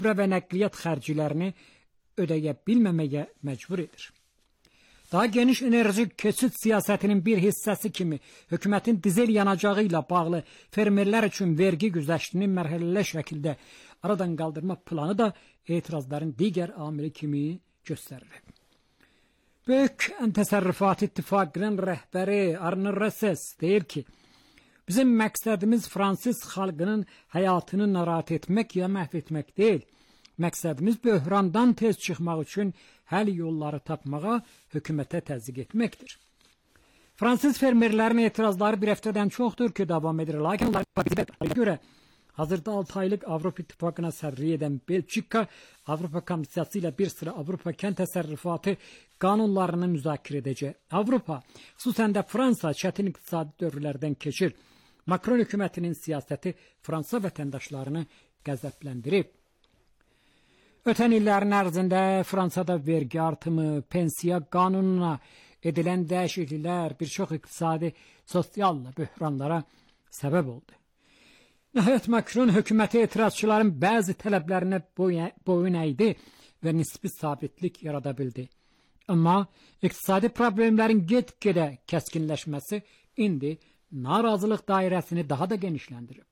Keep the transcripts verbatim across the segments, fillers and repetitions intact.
və nəqliyyat xərclərini ödəyə bilməməyə məcbur edir. Daha geniş enerji keçid siyasətinin bir hissəsi kimi hökumətin dizel yanacağı ilə bağlı fermerlər üçün vergi güzəştini mərhələli şəkildə aradan qaldırma planı da etirazların digər amili kimi göstərilir. Böyük Təsərrüfat İttifaqının rəhbəri Arne Resses deyir ki, bizim məqsədimiz Fransız xalqının həyatını narahat etmək ya məhv etmək deyil. Məqsədimiz böhrandan tez çıxmaq üçün həll yolları tapmağa hökumətə təzyiq etməkdir. Fransız fermerlərin etirazları bir həftədən çoxdur ki, davam edir. Lakin onlara görə hazırda altı aylıq Avropa İttifaqına sədrlik edən Belçika, Avropa Komissiyası ilə bir sıra Avropa kənd təsərrüfatı qanunlarını müzakirə edəcək. Avropa, xüsusən də Fransa çətin iqtisadi dövrlərdən keçir. Macron hökumətinin siyasəti Fransa vətəndaşlarını qəzəbləndirib. Ötən illərin ərzində Fransada vergi artımı, pensiya qanununa edilən dəyişikliklər bir çox iqtisadi, sosial böhranlara səbəb oldu. Nəhayət Macron hökuməti etirazçıların bəzi tələblərinə boyun əydi və nisbi sabitlik yarada bildi. Amma iqtisadi problemlərin get-gedə kəskinləşməsi indi narazılıq dairəsini daha da genişləndirib.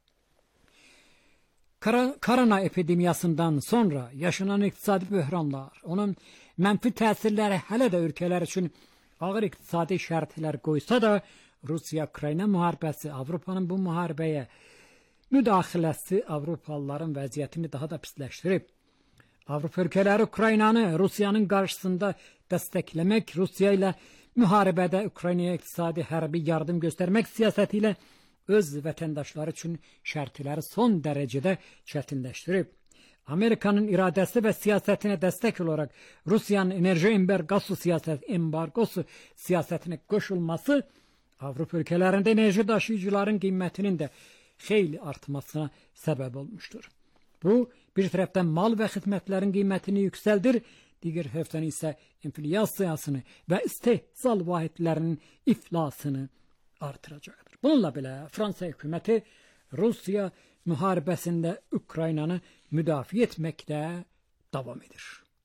Korona epidemiyasından sonra yaşanan iqtisadi böhranlar, onun mənfi təsirləri hələ də ölkələr üçün ağır iqtisadi şərtlər qoysa da, Rusiya-Ukrayna müharibəsi, Avropanın bu müharibəyə müdaxiləsi Avropalıların vəziyyətini daha da pisləşdirib. Avropa ölkələri Ukraynanı Rusiyanın qarşısında dəstəkləmək, Rusiya ilə müharibədə Ukraynaya iqtisadi hərbi yardım göstərmək siyasəti ilə öz vətəndaşları üçün şərtləri son dərəcədə çətinləşdirib. Amerikanın iradəsi və siyasətinə dəstək olaraq Rusiyanın enerji embargosu siyasət, embargosu siyasətinə qoşulması Avropa ölkələrində enerji daşıyıcıların qiymətinin də xeyli artmasına səbəb olmuşdur. Bu, bir tərəfdən mal və xidmətlərin qiymətini yüksəldir, digər tərəfdən isə inflyasiyasını və istehsal vahidlərinin iflasını artıracaqdır. Bununla belə Fransa hökuməti Rusiya müharibəsində Ukraynanı müdafiə etməkdə davam edir.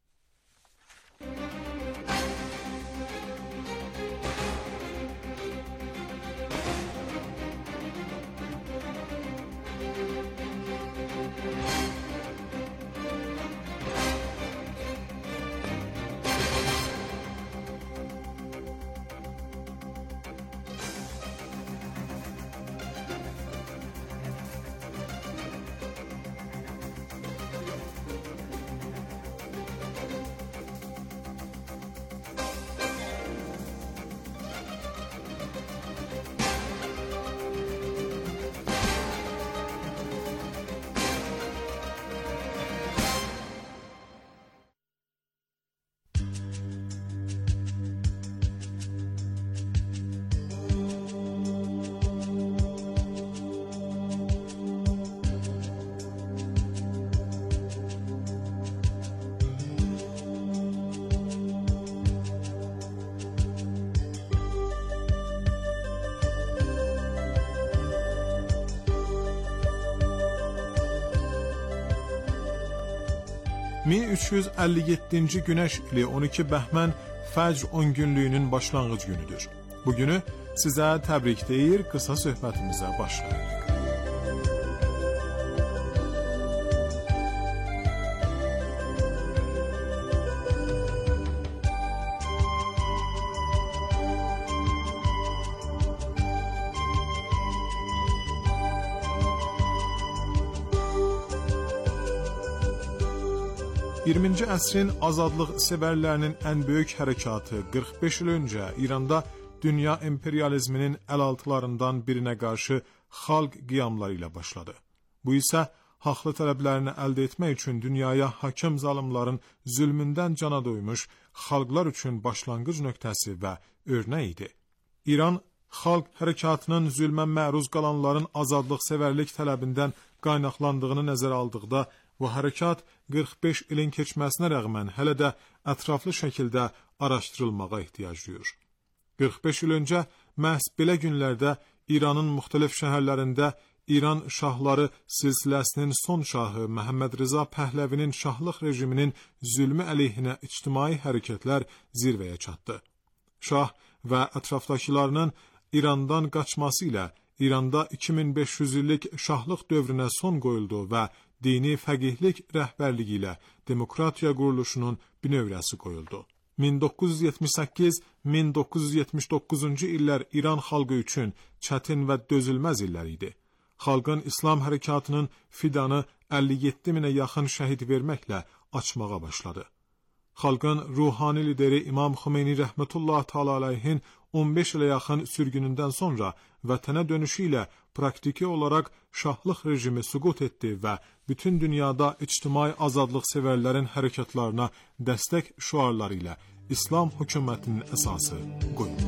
min üç yüz əlli yeddinci Günəş ili on iki Bəhmən Fəcr on günlüyünün başlanğıc günüdür. Bu günü sizə təbrik deyir, qısa söhbətimizə başlayırıq. iyirminci əsrin azadlıq sevərlərinin ən böyük hərəkatı qırx beş il öncə İranda dünya imperializminin əlaltılarından birinə qarşı xalq qiyamları ilə başladı. Bu isə haqlı tələblərini əldə etmək üçün dünyaya hakim zalimların zülmündən cana doymuş xalqlar üçün başlanğıc nöqtəsi və örnək idi. İran xalq hərəkatının zülmə məruz qalanların azadlıq sevərlik tələbindən qaynaqlandığını nəzərə aldıqda, bu hərəkat qırx beş ilin keçməsinə rəğmən hələ də ətraflı şəkildə araşdırılmağa ehtiyac duyur. qırx beş il öncə məhz belə günlərdə İranın müxtəlif şəhərlərində İran şahları silsiləsinin son şahı Məhəmməd Rza Pəhləvinin şahlıq rejiminin zülmü əleyhinə ictimai hərəkətlər zirvəyə çatdı. Şah və ətrafdakılarının İrandan qaçması ilə İranda iki min beş yüz illik şahlıq dövrünə son qoyuldu və dini fəqihlik rəhbərliyi ilə demokratiya quruluşunun bünövrəsi qoyuldu. min doqquz yüz yetmiş səkkiz - min doqquz yüz yetmiş doqquzuncu illər İran xalqı üçün çətin və dözülməz illər idi. Xalqın İslam hərəkatının fidanı əlli yeddi minə yaxın şəhid verməklə açmağa başladı. Xalqın ruhani lideri İmam Xomeyni rəhmətullah təala aleyhin on beş ilə yaxın sürgünündən sonra vətənə dönüşü ilə praktiki olaraq şahlıq rejimi süqut etdi və bütün dünyada ictimai azadlıq sevərlərin hərəkatlarına dəstək şüarları ilə İslam hökumətinin əsası qoyuldu.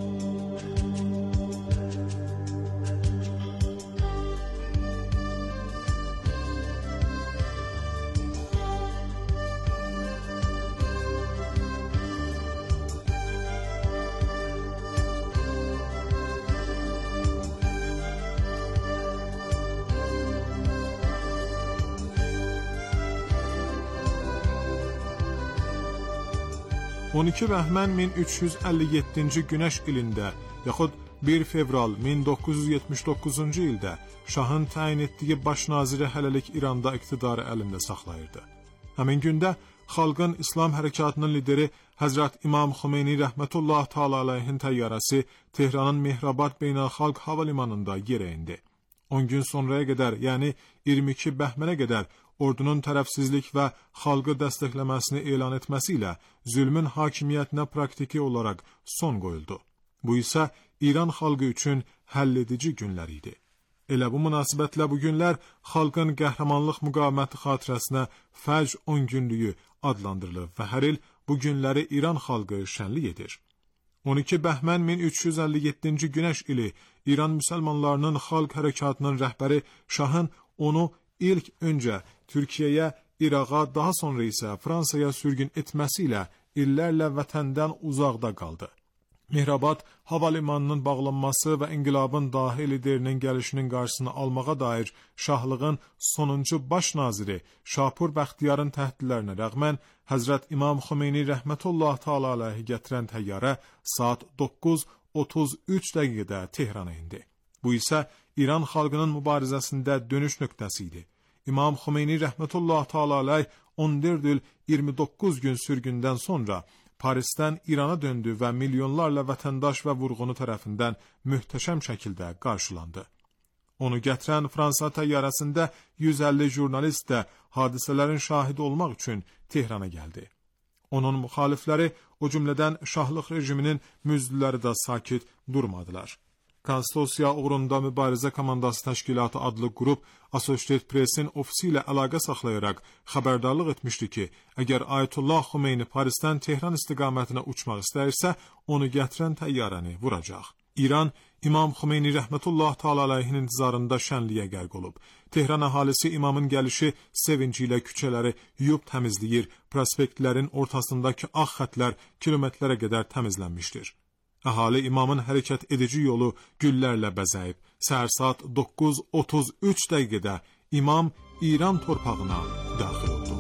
on iki bəhmən min üç yüz əlli yeddinci günəş ilində, yaxud bir fevral min doqquz yüz yetmiş doqquzuncu ildə şahın təyin etdiyi baş naziri hələlik İranda iqtidarı əlində saxlayırdı. Həmin gündə xalqın İslam hərəkatının lideri Həzrət İmam Xomeyni rəhmətullah təala aleyhin təyyarəsi Tehranın Mehrabad Beynəlxalq Hava Limanında yerə indi. on gün sonraya qədər, yəni iyirmi iki bəhmənə qədər ordunun tərəfsizlik və xalqı dəstəkləməsini elan etməsi ilə zülmün hakimiyyətinə praktiki olaraq son qoyuldu. Bu isə İran xalqı üçün həlledici günlər idi. Elə bu münasibətlə bu günlər xalqın qəhrəmanlıq müqaviməti xatirəsinə Fəcr on günlüyü adlandırılır və hər il bu günləri İran xalqı şənlik edir. on iki bəhmən min üç yüz əlli yeddinci günəş ili İran müsəlmanlarının xalq hərəkatının rəhbəri şahın onu ilk öncə Türkiyəyə, İraqa, daha sonra isə Fransaya sürgün etməsi ilə illərlə vətəndən uzaqda qaldı. Mehrabad hava limanının bağlanması və inqilabın dahi liderinin gəlişinin qarşısını almağa dair şahlığın sonuncu baş naziri Şapur Bəxtiyarın təhdidlərinə rəğmən Həzrət İmam Xomeyni rəhmətullah təala aleyhi gətirən təyyarə saat doqquz otuz üç dəqiqədə Tehrana indi. Bu isə İran xalqının mübarizəsində dönüş nöqtəsi idi. İmam Xomeyni rəhmətullah təala aleyh on dörd il iyirmi doqquz gün sürgündən sonra Parisdən İrana döndü və milyonlarla vətəndaş və vurğunu tərəfindən möhtəşəm şəkildə qarşılandı. Onu gətirən Fransa təyyarəsində yüz əlli jurnalist də hadisələrin şahidi olmaq üçün Tehrana gəldi. Onun müxalifləri, o cümlədən şahlıq rejiminin müzdüləri də sakit durmadılar. Konstitusiya uğrunda mübarizə komandası təşkilatı adlı qrup Associated Press-in ofisi ilə əlaqə saxlayaraq xəbərdarlıq etmişdi ki, əgər Ayətullah Xomeyni Parisdən Tehran istiqamətinə uçmaq istəyirsə, onu gətirən təyyarəni vuracaq. İran, İmam Xomeyni rəhmətullah təala aleyhin intizarında şənliyə qərq olub. Tehran əhalisi imamın gəlişi sevinci ilə küçələri yuyub təmizləyir, prospektlərin ortasındakı ağ xətlər kilometrlərə qədər təmizlənmişdir. Əhali imamın hərəkət edici yolu güllərlə bəzəyib. Səhər saat doqquz otuz üç dəqiqədə imam İran torpağına daxil oldu.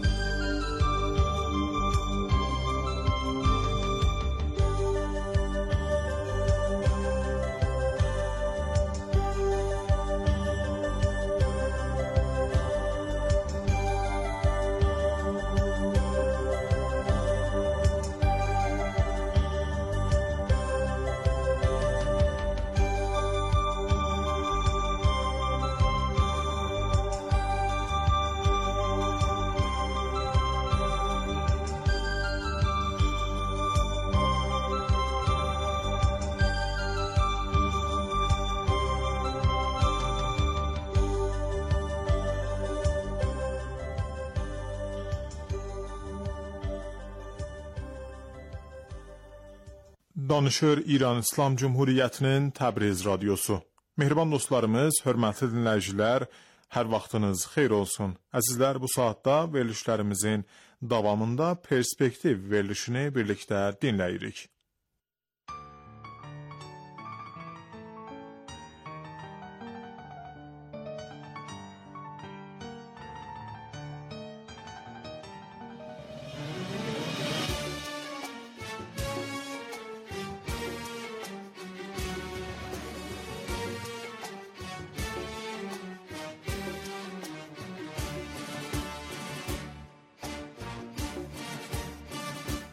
Danışır İran İslam Cumhuriyyətinin Təbriz radiosu. Mehriban dostlarımız, hörmətli dinləyicilər, hər vaxtınız xeyir olsun. Əzizlər, bu saatda verilişlərimizin davamında perspektiv verilişini birlikdə dinləyirik.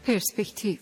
Perspektiv.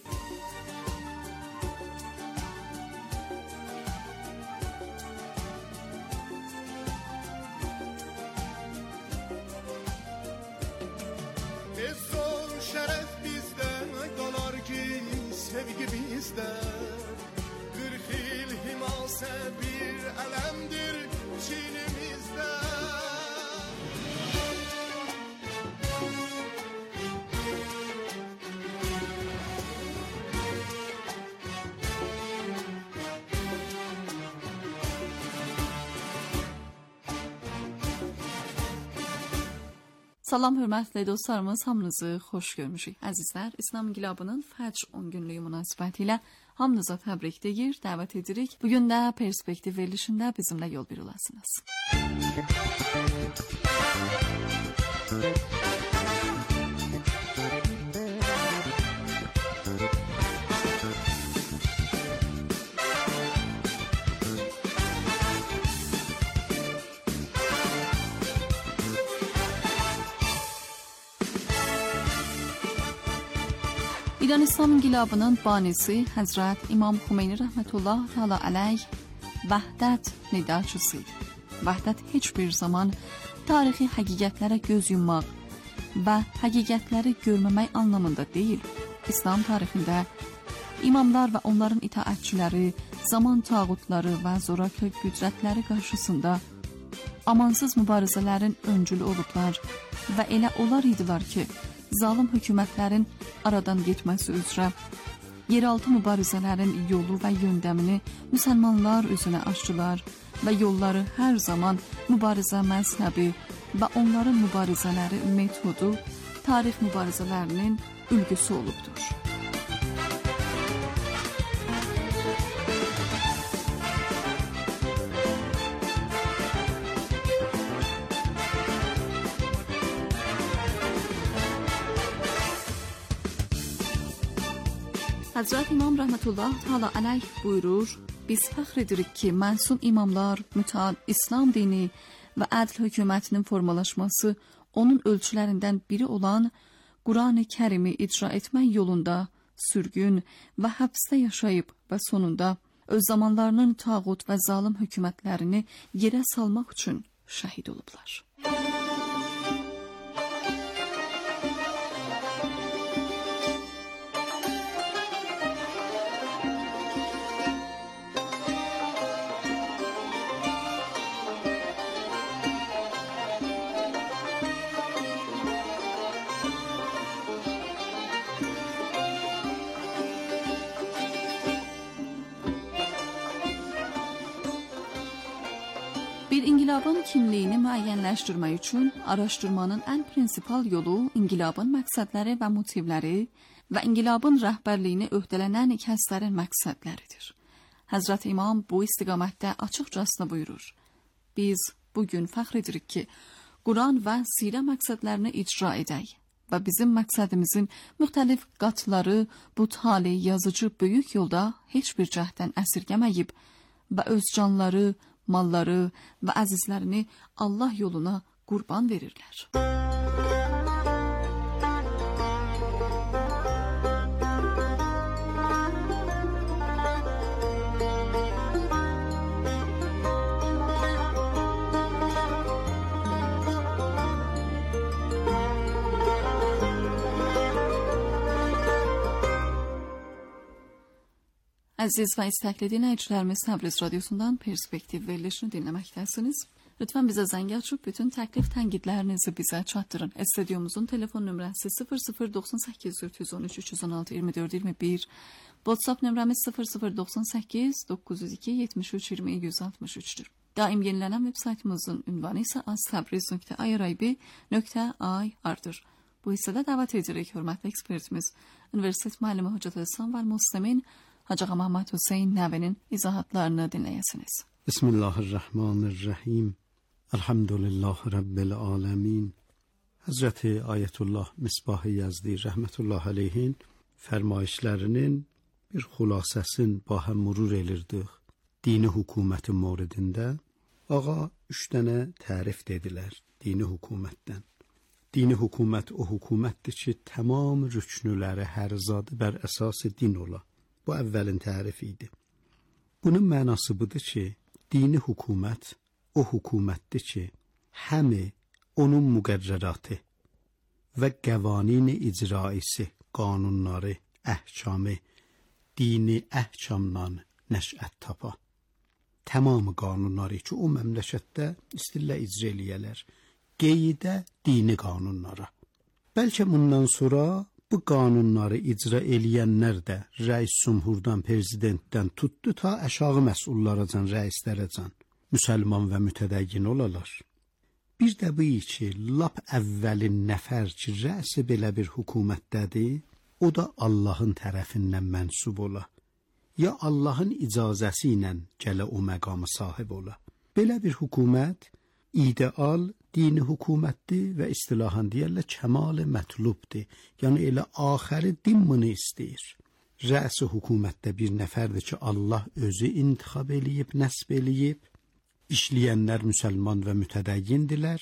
Salam hörmətli dostlarımız, hamınızı xoş görmüşük. Əzizlər, İslam İnqilabının Fəcr on günlüyü münasibətilə hamınıza təbrik deyir, dəvət edirik. Bugün də Perspektiv verilişində bizimlə yol bir olasınız. İran İslam İnqilabının banisi Həzrət İmam Xümeyni rəhmətullah təala əleyh vəhdət nidacısı idi. Vəhdət heç bir zaman tarixi həqiqətlərə göz yummaq və həqiqətləri görməmək anlamında deyil. İslam tarixində imamlar və onların itaətçiləri zaman tağutları və zorakı qüdrətləri qarşısında amansız mübarizələrin öncülü olublar və elə onlar idilər ki, zalim hökumətlərin aradan getməsi üzrə yeraltı mübarizələrin yolu və yöndəmini müsəlmanlar üzünə açdılar və yolları hər zaman mübarizə məzhəbi və onların mübarizələri metodu tarix mübarizələrinin ülgüsü olubdur. Həzrət İmam rəhmətullah təala əleyh buyurur, biz fəxr edirik ki, məsum imamlar mütəal İslam dini və ədl hökumətinin formalaşması onun ölçülərindən biri olan Quran-ı Kərimi icra etmək yolunda sürgün və həbsdə yaşayıb və sonunda öz zamanlarının tağut və zalim hökumətlərini yerə salmaq üçün şəhid olublar. Bir inqilabın kimliyini müəyyənləşdirmək üçün araşdırmanın ən prinsipal yolu inqilabın məqsədləri və motivləri və inqilabın rəhbərliyini öhdələnən kəslərin məqsədləridir. Həzrət İmam bu istiqamətdə açıqcasına buyurur. Biz bugün fəxr edirik ki, Quran və sirə məqsədlərini icra edək və bizim məqsədimizin müxtəlif qatları bu tali yazıcı böyük yolda heç bir cəhddən əsirgəməyib və öz canları, malları və əzizlərini Allah yoluna qurban verirlər. Əziz və istəkli dinləyicilərimiz, Təbriz radiosundan Perspektiv verilişini dinləməkdəsiniz. Lütfən bizə zəng açıb bütün təklif tənqidlərinizi bizə çatdırın. Studiomuzun telefon nömrəsi sıfır sıfır doxsan səkkiz üç yüz on üç üç yüz on altı iyirmi dörd iyirmi bir, WhatsApp nömrəmiz sıfır sıfır doxsan səkkiz doqquz yüz iki yetmiş üç iyirmi yüz altmış üçdür. Daim yenilənən veb saytımızın ünvanı isə aztabriz nöqtə i r i b nöqtə i r-dır. Bu hissədə dəvət edirik hörmətli ekspertimiz, Universitet müəllimi Hocat Həsən və Müslimin Hacı Ağa Məhəmməd Hüseyn Nəvinin izahatlarını dinləyəsiniz. Bismillahirrahmanirrahim. Elhamdülillahi Rabbil alemin. Həzrəti Ayətullah Misbah-ı Yazdi rəhmətullah aleyhin fərmayişlərinin bir xülasəsini bahəm mürur elirdik. Dini hökumətin moridində ağa üç dənə tərif dedilər dini hökumətdən. Dini hökumət o hökumətdir ki, tamam rüknüləri hər zadı bər əsas din ola. Bu əvvəlin tərifi idi. Bunun mənası budur ki, dini hökumət o hökumətdir ki, həmi onun müqərrəratı və qəvanin icraisi, qanunları, əhkamı, dini əhkamdan nəşət tapa. Tamamı qanunları ki, o məmləkətdə istillə icra eləyələr. Qeydə dini qanunlara. Bəlkə bundan sonra bu qanunları icra eləyənlər də rəis cümhurdan, prezidentdən tutdu ta aşağı məsullarıcan, rəislərəcan müsəlman və mütədəyyin olalar. Bir də bu ki, lap əvvəlin nəfər ki, rəisi belə bir hökumətdədir, o da Allahın tərəfindən mənsub ola. Ya Allahın icazəsi ilə gələ o məqamı sahib ola. Belə bir hökumət ideal dini hökumətdir və istilahan deyərlər kəmal-i mətlubdir. Yəni elə axəri din bunu istəyir. Rəis-i hökumətdə bir nəfərdir ki, Allah özü intixab eləyib, nəsb eləyib. İşləyənlər müsəlman və mütədəyyindilər.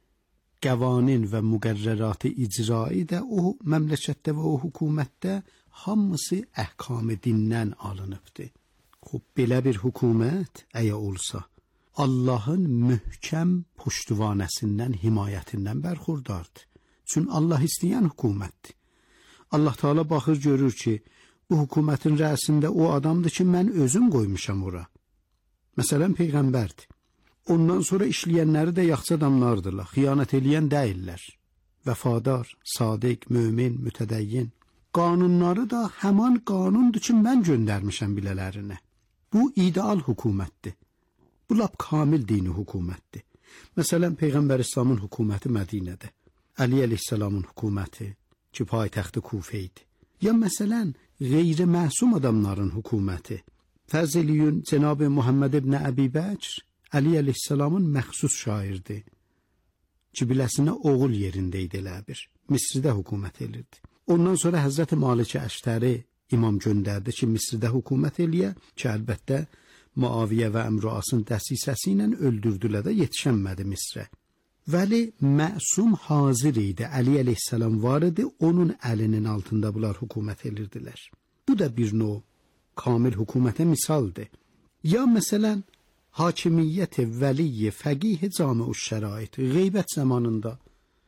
Qəvanin və müqərrəratı icrai də o məmləkətdə və o hökumətdə hamısı əhkam-ı dindən alınıbdır. Xub, belə bir hökumət əgər olsa, Allahın möhkəm puştuvanəsindən, himayətindən bərxurdardır. Çünki Allah istəyən hökumətdir. Allah Teala baxır, görür ki, bu hökumətin rəisində o adamdır ki, mən özüm qoymuşam ora. Məsələn, Peyğəmbərdir. Ondan sonra işləyənləri də yaxşı adamlardırlar, xiyanət eləyən deyirlər. Vəfadar, sadiq, mömin, mütədəyyin. Qanunları da həman qanundur ki, mən göndərmişəm bilələrinə. Bu ideal hökumətdir. Bu lap kamil dini hökumətdir. Məsələn, Peyğəmbər İslamın hökuməti Mədinədə. Əli əleyhissalamın hökuməti ki, paytaxtı Kufə idi. Ya məsələn, qeyri-məsum adamların hökuməti. Fərz eləyin, Cənab-ı Muhammed ibn Əbi Bəkr Əli əleyhissalamın məxsus şairdir. Cibiləsinə oğul yerində idi elə bir. Misrdə hökumət elirdi. Ondan sonra Həzrət Malikə Əştəri imam göndərdi ki, Misrdə hökumət eləyə ki, əlbəttə Muaviyə və Əmruasın dəsisəsi ilə öldürdülər də yetişənmədi Misrə. Vəli məsum hazır idi, Əli əleyhissalam var idi, onun əlinin altında bunlar hökumət edirdilər. Bu da bir növ kamil hökumətə misaldır. Ya məsələn, hakimiyyət-i vəliy-i fəqih-i cami-ü şərait, qeybət zamanında,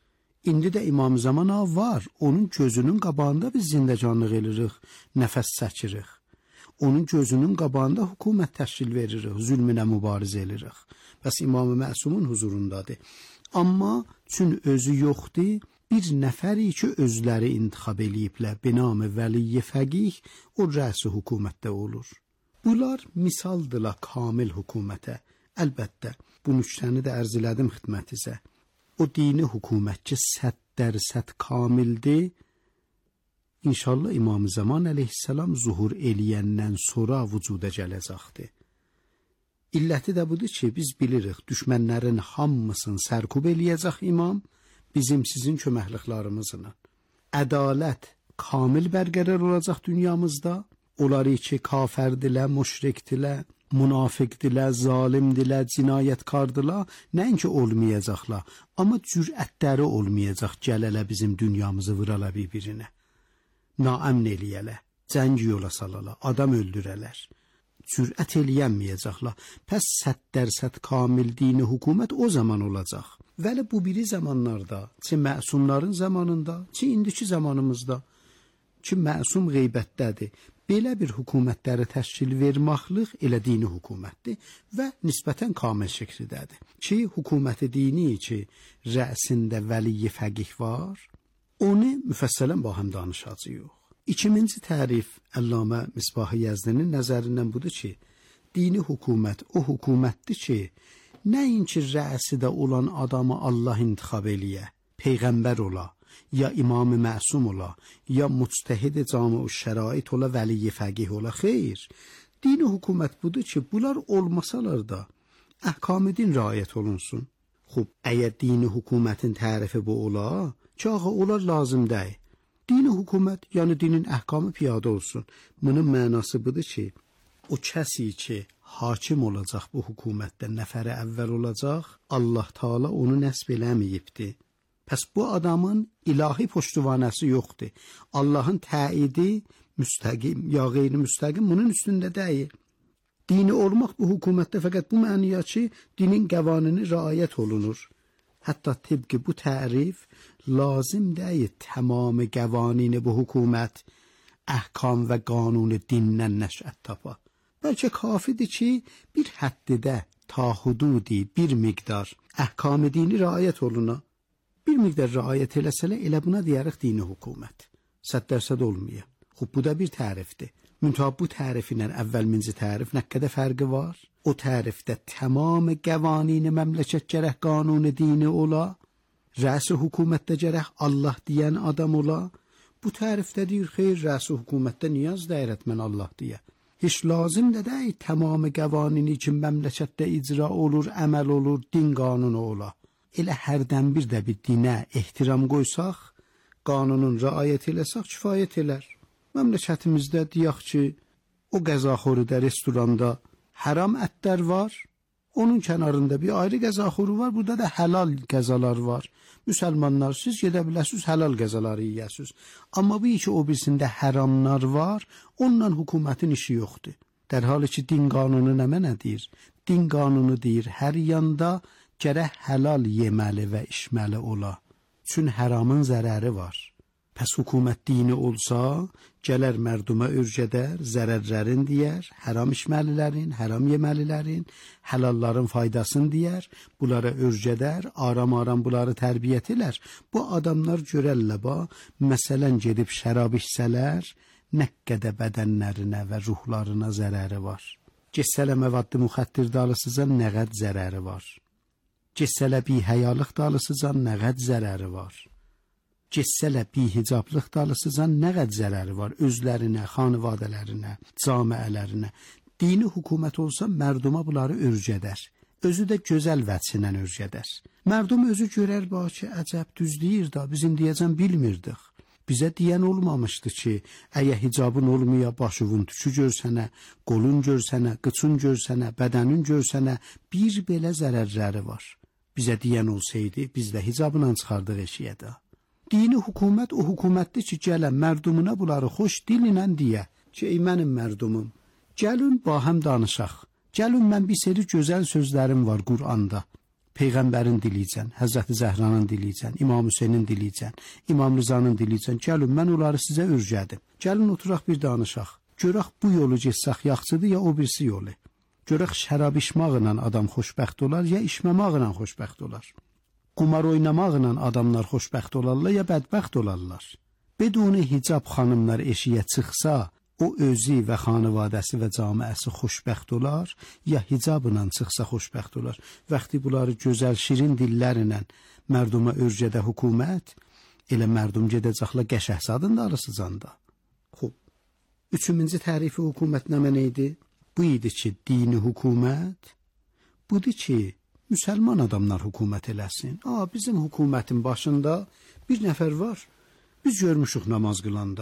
indi də imam zamana var, onun gözünün qabağında biz zindəcanlıq edirik, nəfəs çəkirik. Onun gözünün qabağında hökumət təşkil veririk, zülmünə mübarizə edirik. Bəs İmam-ı Məsumun huzurundadır. Amma çün özü yoxdur, bir nəfəri ki, özləri intixab eləyiblər, binam-ı vəliy-i fəqih, o rəis-i hökumətdə olur. Bunlar misaldırlar kamil hökumətə. Əlbəttə, bu nüktəni də ərz elədim xidmətinizə. O dini hökumət ki, səd dərsəd kamildir, İnşallah İmam-ı Zaman əleyhissalam zuhur eləyəndən sonra vücuda gələcəkdir. İlləti də budur ki, biz bilirik, düşmənlərin hamısını sərkub eləyəcək imam, bizim sizin köməkliklərimizlə. Ədalət kamil bərqərar olacaq dünyamızda, onları ki, kafərdilər, müşrikdilər, münafiqdilər, zalimdilər, cinayətkardılar, nəinki olmayacaqlar, amma cürətləri olmayacaq gələlə bizim dünyamızı vırala bir-birinə. Naəmn eləyələ, cəng yola salalar, adam öldürələr. Cürət eləyənməyəcəklər. Pəs səd dərsəd kamil dini hökumət o zaman olacaq. Vəli bu biri zamanlarda, ki məsumların zamanında, ki indiki zamanımızda, ki məsum qeybətdədir, belə bir hökumətləri təşkil vermaqlıq elə dini hökumətdir və nisbətən kamil şəklidədir. Ki hökuməti dini ki, rəsində vəliy fəqih var, onu müfəssələn ba həm danışacağıq. İkinci tərif Əllamə Misbah-ı Yəzdinin nəzərindən budur ki, dini hökumət o hökumətdir ki, nəinki rəsidə olan adamı Allah intixab eləyə, Peyğəmbər ola, ya İmam-ı Məsum ola, ya müctəhid-i cami-ü şərait ola, vəliy fəqih ola. Xeyr, dini hökumət budur ki, bunlar olmasalar da əhkam-ı din riayət olunsun. Xub, əgər dini hökumətin tərifi bu ola, ki, ağa, onlar lazım deyil. Dini hökumət, yəni dinin əhkamı piyada olsun. Bunun mənası budur ki, o kəsi ki, hakim olacaq bu hökumətdə nəfəri əvvəl olacaq, Allah Teala onu nəsb eləməyibdir. Pəs bu adamın ilahi poştuvanəsi yoxdur. Allahın təidi müstəqim ya qeyri-müstəqim bunun üstündə deyil. Dini olmaq bu hökumətdə fəqət bu mənaya ki, dinin qəvanini riayət olunur. Hətta tibqi bu tərif lazım deyil tamam qəvanini bu hökumət əhkam və qanunu dindən nəşət tapa. Bəlkə kafidir ki, bir həddidə ta hududi bir miqdar əhkam dini riayət oluna. Bir miqdar riayət eləsələ elə buna deyərik dini hökumət. Səd dərsə olmuyor. Xub bu da bir tərifdir. Müntəha bu təriflə əvvəlminci tərif nə qədər fərqi var? O tərifdə tamam qəvanini məmləkət gərək qanunu dini ola, rəs-i hökumətdə gərək Allah deyən adam ola. Bu tərifdə deyir, xeyr, rəs-i hökumətdə niyaz dəyirət mən Allah deyə. Heç lazım da deyil tamam qəvanini ki məmləkətdə icra olur, əməl olur, din qanunu ola. Elə hərdən bir də bir dinə ehtiram qoysaq, qanunun riayət eləsək kifayət elər. Məmləkətimizdə deyək ki, o qəzaxoruda restoranda haram ətlər var, onun kənarında bir ayrı qəzaxoru var, burada da halal qəzalar var. Müsəlmanlar siz gedə biləsiniz, halal qəzaları yeyəsiniz. Amma bu ki o birisində haramlar var, onunla hökumətin işi yoxdur. Dərhali ki din qanunu nə mənə deyir? Din qanunu deyir, hər yanda gərək halal yeməli və içməli ola. Çün haramın zərəri var. Pəs hökumət dini olsa, gələr mərduma örgədər, zərərlərin deyər, haram içməlilərin, haram yeməlilərin, halalların faydasını deyər, bunlara örgədər, aram-aram bunları tərbiyyət elər. Bu adamlar görərlər ba, məsələn gedib şərab içsələr, nə qədər bədənlərinə və ruhlarına zərəri var. Getsələ məvaddı müxəttir dalısızan nə qəd zərəri var. Getsələ bi həyalıq dalısızan nə qəd zərəri var. Getsələ bi hicablıq dalısızan nə qəd zərəri var özlərinə, xanivadələrinə, camiələrinə. Dini hökumət olsa mərduma bunları örgədər. Özü də gözəl vəçinən örgədər. Mərdum özü görər bax ki, əcəb düz deyir da, bizim deyəcəm bilmirdik. Bizə deyən olmamışdı ki, əgər hicabın olmaya başuvun tükü görsənə, qolun görsənə, qıçın görsənə, bədənin görsənə, bir belə zərərləri var. Bizə deyən olsaydı, biz də hicabla çıxardıq eşiyə də. Dini hökumət o hökumətdir ki, gələn mərdumuna bunları xoş dillə deyə ki, ey mənim mərdumum, gəlin bahəm danışaq. Gəlin mən bir seri gözəl sözlərim var Quranda. Peyğəmbərin diliyəcən, Həzrəti Zəhranın diliyəcən, İmam Hüseynin diliyəcən, İmam Rızanın diliyəcən. Gəlin mən onları sizə örgədim. Gəlin oturaq bir danışaq. Görək bu yolu getsək yaxşıdır ya o birisi yolu. Görək şərab içməklə adam xoşbəxt olar ya içməməklə xoşbəxt olar. Qumar oynamaqla adamlar xoşbəxt olarlar ya bədbəxt olarlar. Beduni hicab xanımlar eşiyə çıxsa, o özü və xanivadəsi və camiəsi xoşbəxt olar, ya hicabla çıxsa xoşbəxt olar. Vaxtı bunları gözəl, şirin dillərlə mərduma örgədə hökumət, elə mərdum gedəcəklə qəşəhzadın da arasıcanda. Xub, üçüncü tərifi hökumət nə mənə idi? Bu idi ki, dini hökumət, budur ki, müsəlman adamlar hökumət eləsin. Aa, bizim hökumətin başında bir nəfər var, biz görmüşük namaz qılanda.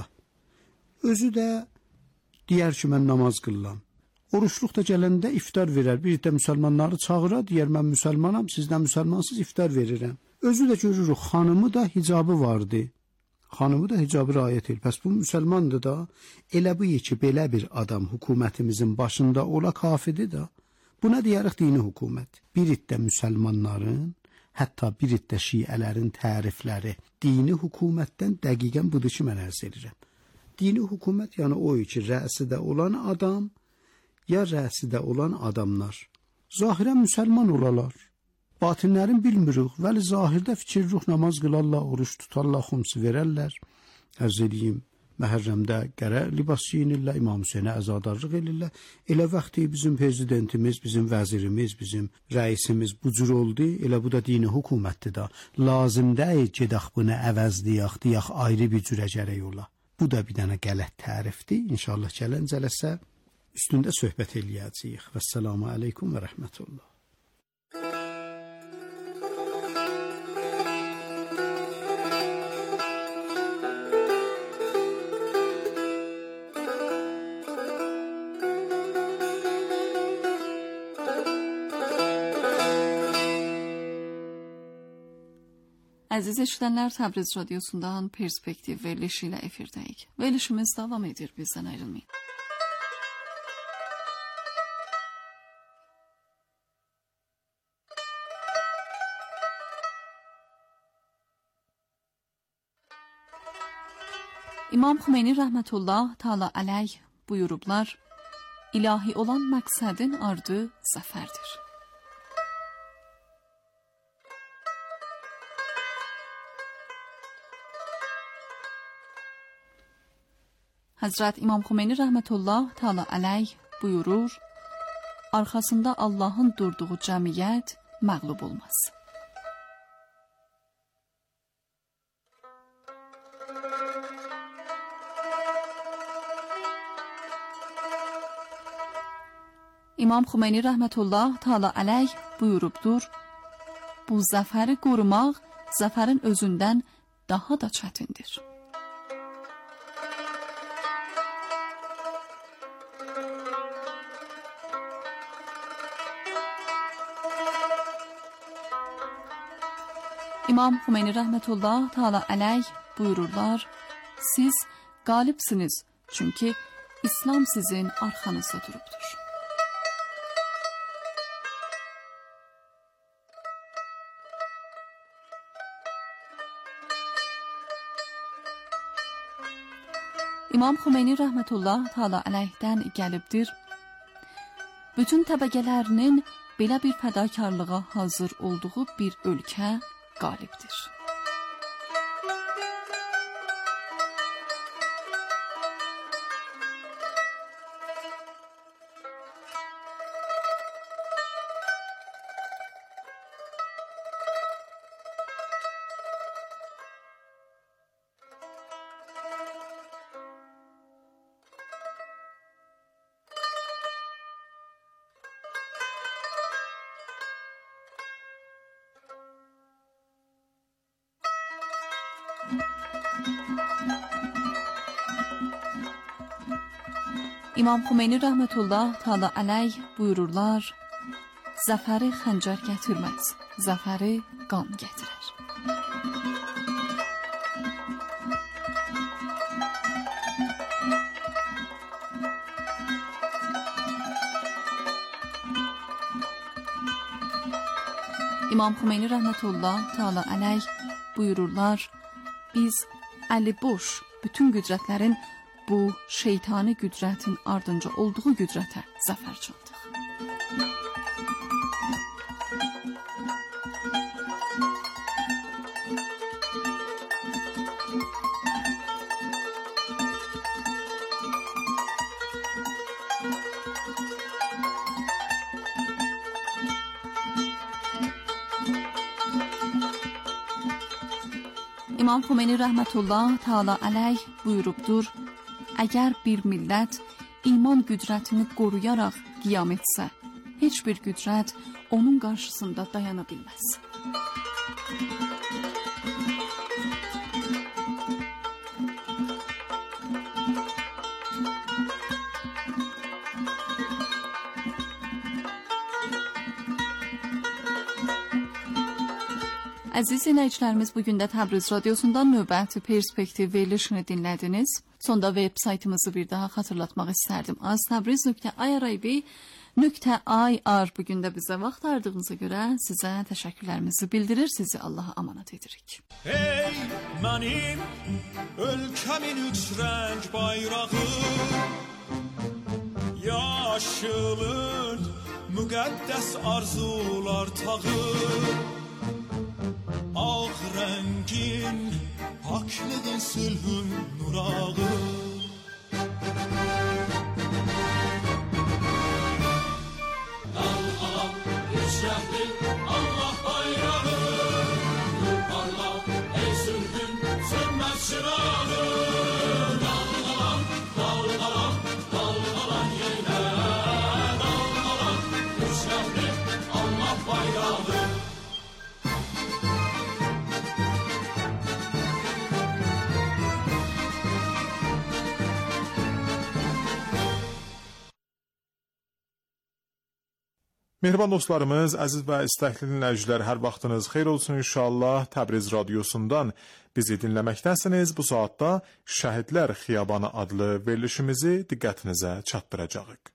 Özü də deyər ki, mən namaz qıllam. Oruçluq da gələndə iftar verər. Bir də müsəlmanları çağırar, deyər, mən müsəlmanam, siz də müsəlmansız iftar verirəm. Özü də görürük, xanımı da hicabı vardı. Xanımı da hicabı riayət edir. Pəs bu müsəlmandır da, elə bu ki, belə bir adam hökumətimizin başında ola kafidir da. Buna deyərik dini hökumət. Bir iddə müsəlmanların, hətta bir iddə şiələrin tərifləri dini hökumətdən dəqiqən budur ki, mən ərz edirəm. Dini hökumət yəni o ki, rəsidə olan adam ya rəsidə olan adamlar. Zahirən müsəlman olalar. Batinlərin bilmirik, vəli zahirdə fikirruh namaz qılarlar, oruç tutarlar, xumsu verərlər. Ərz edeyim, məhərrəmdə qərə libas giyinirlər, İmam Hüseynə əzadarlıq edirlər. Elə vaxtı bizim prezidentimiz, bizim vəzirimiz, bizim rəisimiz bu cür oldu, elə bu da dini hökumətdir da. Lazım deyil gedək bunu əvəzləyək, deyək ayrı bir cürə gərək ola. Bu da bir dənə qələt tərifdir. İnşallah gələn cələsə üstündə söhbət eləyəcəyik. Vəssalamu aleykum və rəhmətullah. Əziz eşidənlər, Təbriz radiosundan Perspektiv verilişi ilə efirdəyik. Verilişimiz davam edir, bizdən ayrılmayın. İmam Xümeyni rəhmətullah təala əleyh buyurublar, ilahi olan məqsədin ardı zəfərdir. Həzrət İmam Xümeyni rəhmətullah təala əleyh buyurur, arxasında Allahın durduğu cəmiyyət məğlub olmaz. İmam Xümeyni rəhmətullah təala əleyh buyurubdur, bu zəfəri qorumaq zəfərin özündən daha da çətindir. İmam Xümeyni rəhmətullah təala əleyh buyururlar, siz qalibsiniz, çünki İslam sizin arxanızda durubdur. İmam Xümeyni rəhmətullah təala əleyhdən gəlibdir, bütün təbəqələrinin belə bir fədakarlığa hazır olduğu bir ölkə qalibdir. İmam Xümeyni rəhmətullah təala əleyh buyururlar, zəfəri xəncər gətirməz, zəfəri qan gətirər. İmam Xümeyni rəhmətullah təala əleyh buyururlar, biz əli boş bütün qüdrətlərin bu şeytani qüdrətin ardınca olduğu qüdrətə zəfər çaldıq. İmam Xümeyni rəhmətullah təala əleyh buyurubdur, əgər bir millət iman qüdrətini qoruyaraq qiyam etsə, heç bir qüdrət onun qarşısında dayana bilməz. Əziz dinləyicilərimiz, bugün də Təbriz radiosundan növbəti Perspektiv verilişini dinlədiniz. Sonda web saytımızı bir daha xatırlatmaq istərdim. az təbriz nöqtə i r i b nöqtə i r bugün də bizə vaxt ayırdığınıza görə sizə təşəkkürlərimizi bildirir, sizi Allaha amanat edirik. Ey mənim ölkəmin üç rəng bayrağı, yaşılın müqəddəs arzular tağı, ağ rəngin paklığın sülhün nurağı. Dalğalan üç rəngli Allah bayrağı, nur parla ey sülhün sönməz çırağı. Dalğalan, dalğalan, dalğalan yenə, dalğalan üç rəngli Allah bayrağı. Mehriban dostlarımız, əziz və istəkli dinləyicilər, hər vaxtınız xeyir olsun inşallah. Təbriz radiosundan bizi dinləməkdəsiniz. Bu saatda Şəhidlər Xiyabanı adlı verilişimizi diqqətinizə çatdıracağıq.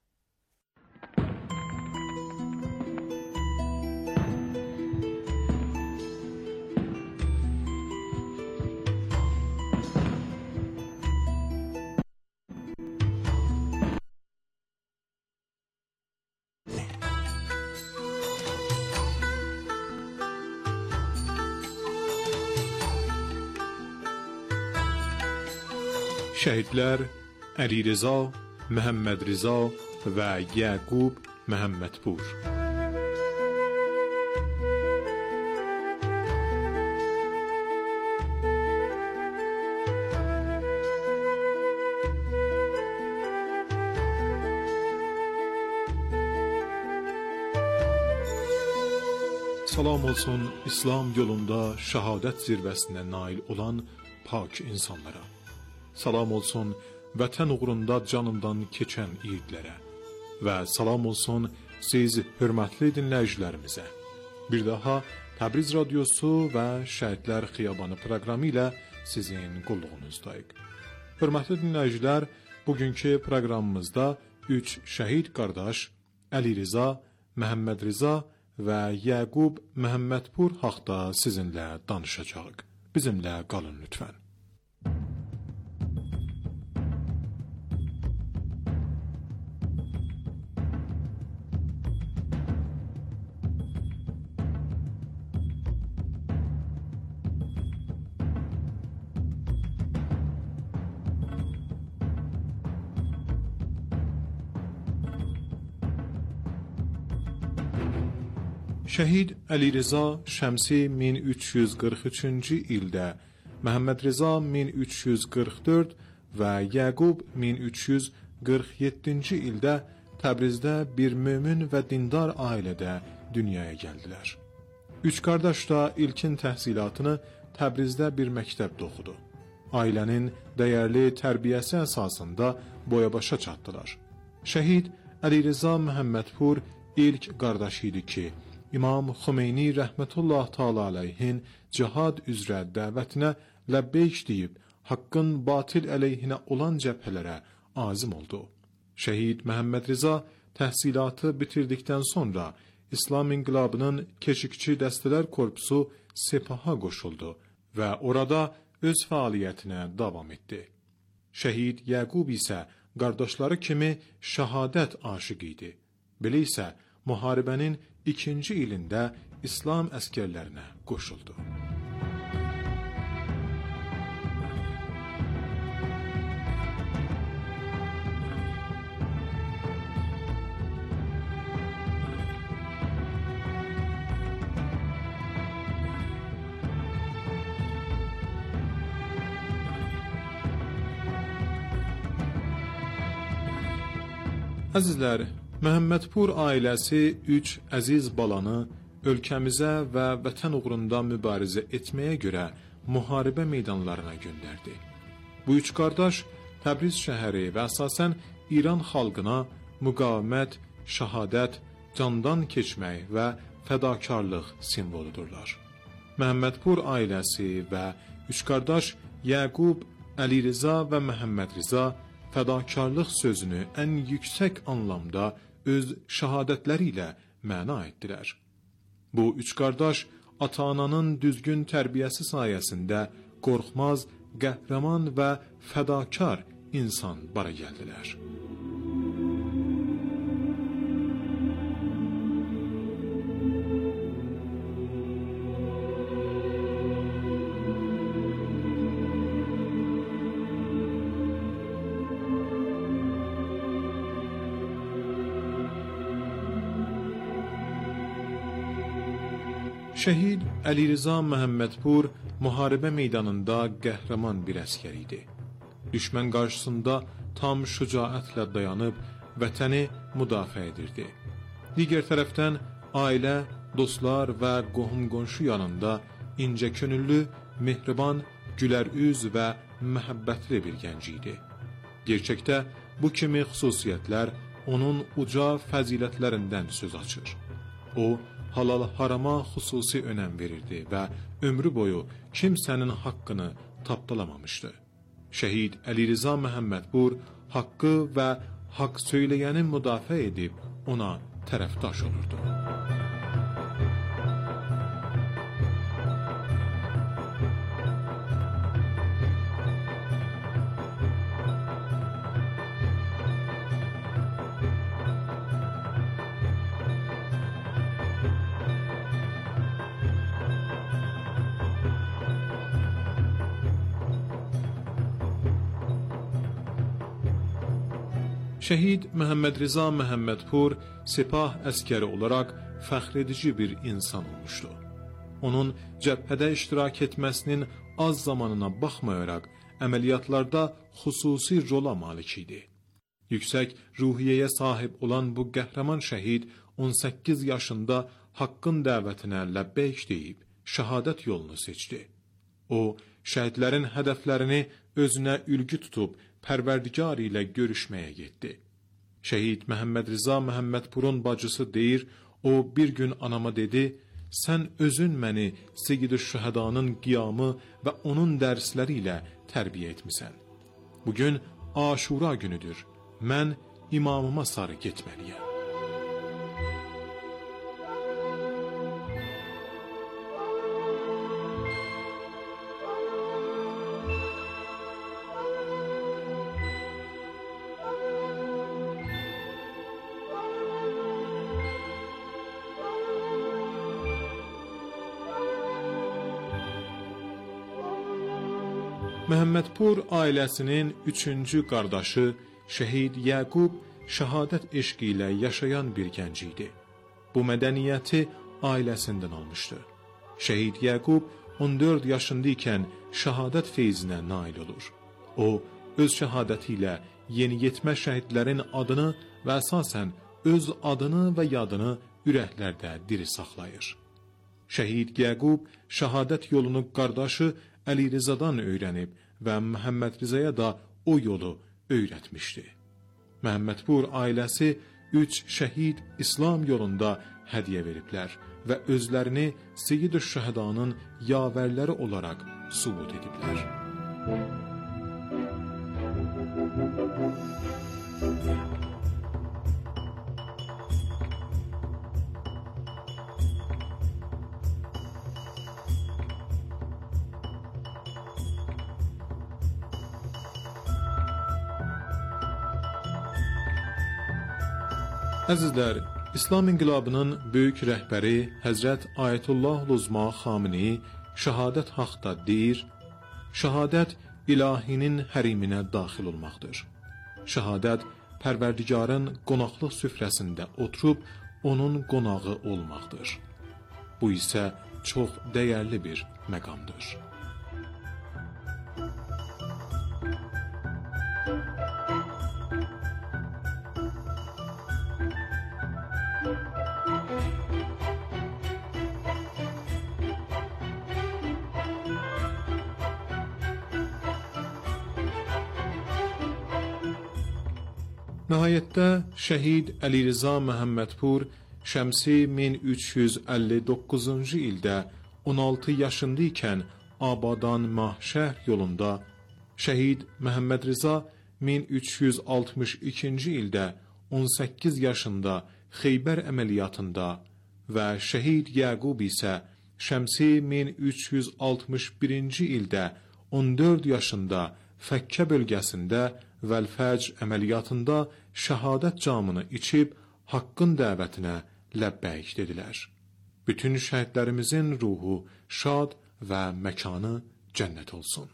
Şəhidlər Əli Rza, Məhəmməd Rza və Yaqub Məhəmmədpur. Salam olsun İslam yolunda şəhadət zirvəsinə nail olan pak insanlara. Salam olsun vətən uğrunda canından keçən yiğitlərə və salam olsun siz hörmətli dinləyicilərimizə. Bir daha Təbriz radiosu və Şəhidlər Xiyabanı proqramı ilə sizin qulluğunuzdayıq. Hörmətli dinləyicilər, bugünkü proqramımızda üç şəhid qardaş Əli Rza, Məhəmməd Rza və Yaqub Məhəmmədpur haqda sizinlə danışacağıq. Bizimlə qalın lütfən. Şəhid Əli Rza şəmsi min üç yüz qırx üçüncü ildə, Məhəmməd Rza min üç yüz qırx dörd və Yaqub min üç yüz qırx yeddinci ildə Təbrizdə bir mömin və dindar ailədə dünyaya gəldilər. Üç qardaş da ilkin təhsilatını Təbrizdə bir məktəbdə oxudu. Ailənin dəyərli tərbiyəsi əsasında boya-başa çatdılar. Şəhid Əli Rza Məhəmmədpur ilk qardaş idi ki, İmam Xümeyni rəhmətullah təala əleyhin cihad üzrə dəvətinə ləbbeyk deyib, haqqın batil əleyhinə olan cəbhələrə azim oldu. Şəhid Məhəmməd Rza təhsilatı bitirdikdən sonra İslam İnqilabının keşikçi dəstələr korpusu Sepaha qoşuldu və orada öz fəaliyyətinə davam etdi. Şəhid Yaqub isə qardaşları kimi şəhadət aşiq idi. Belə isə müharibənin ikinci ilində İslam əskərlərinə qoşuldu. Əzizlər, Məhəmmədpur ailəsi üç əziz balanı ölkəmizə və vətən uğrunda mübarizə etməyə görə müharibə meydanlarına göndərdi. Bu üç qardaş Təbriz şəhəri və əsasən İran xalqına müqavimət, şəhadət, candan keçmək və fədakarlıq simvoludurlar. Məhəmmədpur ailəsi və üç qardaş Yaqub, Əli Rza və Məhəmməd Rza fədakarlıq sözünü ən yüksək anlamda öz şəhadətləri ilə məna etdilər. Bu üç qardaş ata-ananın düzgün tərbiyəsi sayəsində qorxmaz, qəhrəman və fədakar insan bara gəldilər. Şəhid Əli Rza Məhəmmədpur müharibə meydanında qəhrəman bir əskər idi. Düşmən qarşısında tam şücaətlə dayanıb vətəni müdafiə edirdi. Digər tərəfdən ailə, dostlar və qohum-qonşu yanında incəkönüllü, mehriban, gülər üz və məhəbbətli bir gənc idi. Gerçəkdə bu kimi xüsusiyyətlər onun uca fəzilətlərindən söz açır. O, halal harama xüsusi önəm verirdi və ömrü boyu kimsənin haqqını tapdalamamışdı. Şəhid Əli Rza Məhəmmədpur haqqı və haqq söyləyəni müdafiə edib ona tərəfdaş olurdu. Şəhid Məhəmməd Rza Məhəmmədpur sepah əskəri olaraq fəxredici bir insan olmuşdu. Onun cəbhədə iştirak etməsinin az zamanına baxmayaraq əməliyyatlarda xüsusi rola malik idi. Yüksək ruhiyyəyə sahib olan bu qəhrəman şəhid on səkkiz yaşında haqqın dəvətinə ləbbeyk deyib şəhadət yolunu seçdi. O, şəhidlərin hədəflərini özünə ülgü tutub Pərverdigar ilə görüşməyə getdi. Şəhid Məhəmməd Rza Məhəmmədpurun bacısı deyir, o bir gün anama dedi, sən özün məni Seyyid-i Şühədanın qiyamı və onun dərsləri ilə tərbiyə etmisən. Bugün Aşura günüdür, mən imamıma sarı getməliyəm. Məhəmmədpur ailəsinin üçüncü qardaşı Şəhid Yəqub şəhadət eşqi ilə yaşayan bir gənc idi. Bu mədəniyyəti ailəsindən almışdı. Şəhid Yəqub on dörd yaşında ikən şəhadət feyzinə nail olur. O, öz şəhadəti ilə yeniyetmə şəhidlərin adını və əsasən öz adını və yadını ürəklərdə diri saxlayır. Şəhid Yəqub şəhadət yolunu qardaşı Əli Rzadan öyrənib və Məhəmməd Rzaya da o yolu öyrətmişdi. Məhəmmədpur ailəsi üç şəhid İslam yolunda hədiyyə veriblər və özlərini Seyyid-i Şühədanın yavərləri olaraq sübut ediblər. Əzizlər, İslam inqilabının böyük rəhbəri Həzrət Ayətullah Uzma Xamini şəhadət haqda deyir, şəhadət ilahinin həriminə daxil olmaqdır. Şəhadət Pərverdigarın qonaqlıq süfrəsində oturub onun qonağı olmaqdır. Bu isə çox dəyərli bir məqamdır. Nəhayətdə şəhid Əli Rza Məhəmmədpur şəmsi min üç yüz əlli doqquzuncu ildə on altı yaşında ikən Abadan Mahşər yolunda, şəhid Məhəmməd Rza min üç yüz altmış ikinci ildə on səkkiz yaşında Xeybər əməliyyatında və şəhid Yəqub isə şəmsi min üç yüz altmış birinci ildə on dörd yaşında Fəkkə bölgəsində Vəl-Fəcr əməliyyatında şəhadət camını içib haqqın dəvətinə ləbbəyik dedilər. Bütün şəhidlərimizin ruhu şad və məkanı cənnət olsun.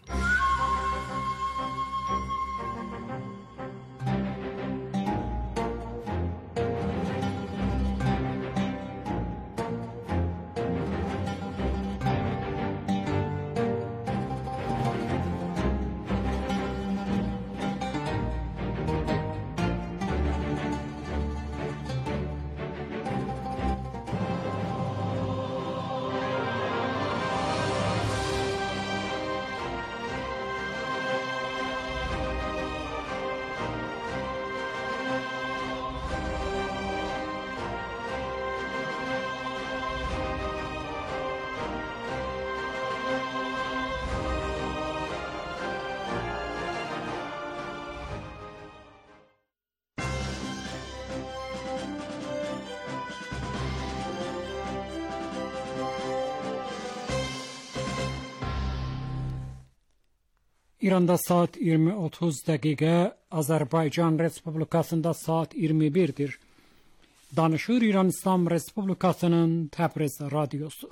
İranda saat iyirmi otuz dəqiqə, Azərbaycan Respublikasında saat iyirmi birdir. Danışır İran İslam Respublikasının Təbriz radiosu.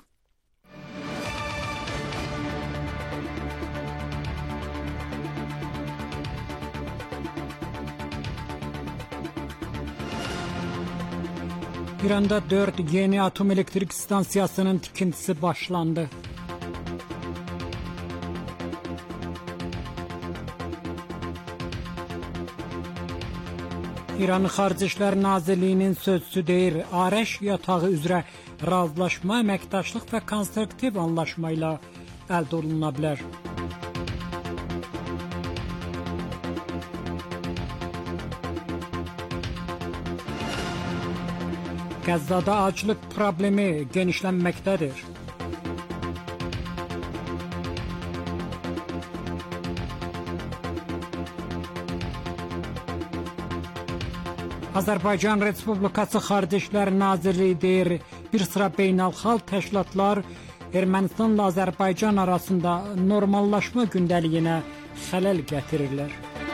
İranda dört yeni atom elektrik stansiyasının tikintisi başlandı. İran Xarici İşlər Nazirliyinin sözçüsü deyir, Areş yatağı üzrə razılaşma, əməkdaşlıq və konstruktiv anlaşma ilə əldə oluna bilər. Qəzzada aclıq problemi genişlənməkdədir. Azərbaycan Respublikası Xarici İşlər Nazirliyi deyir, bir sıra beynəlxalq təşkilatlar Ermənistanla Azərbaycan arasında normallaşma gündəliyinə xələl gətirirlər.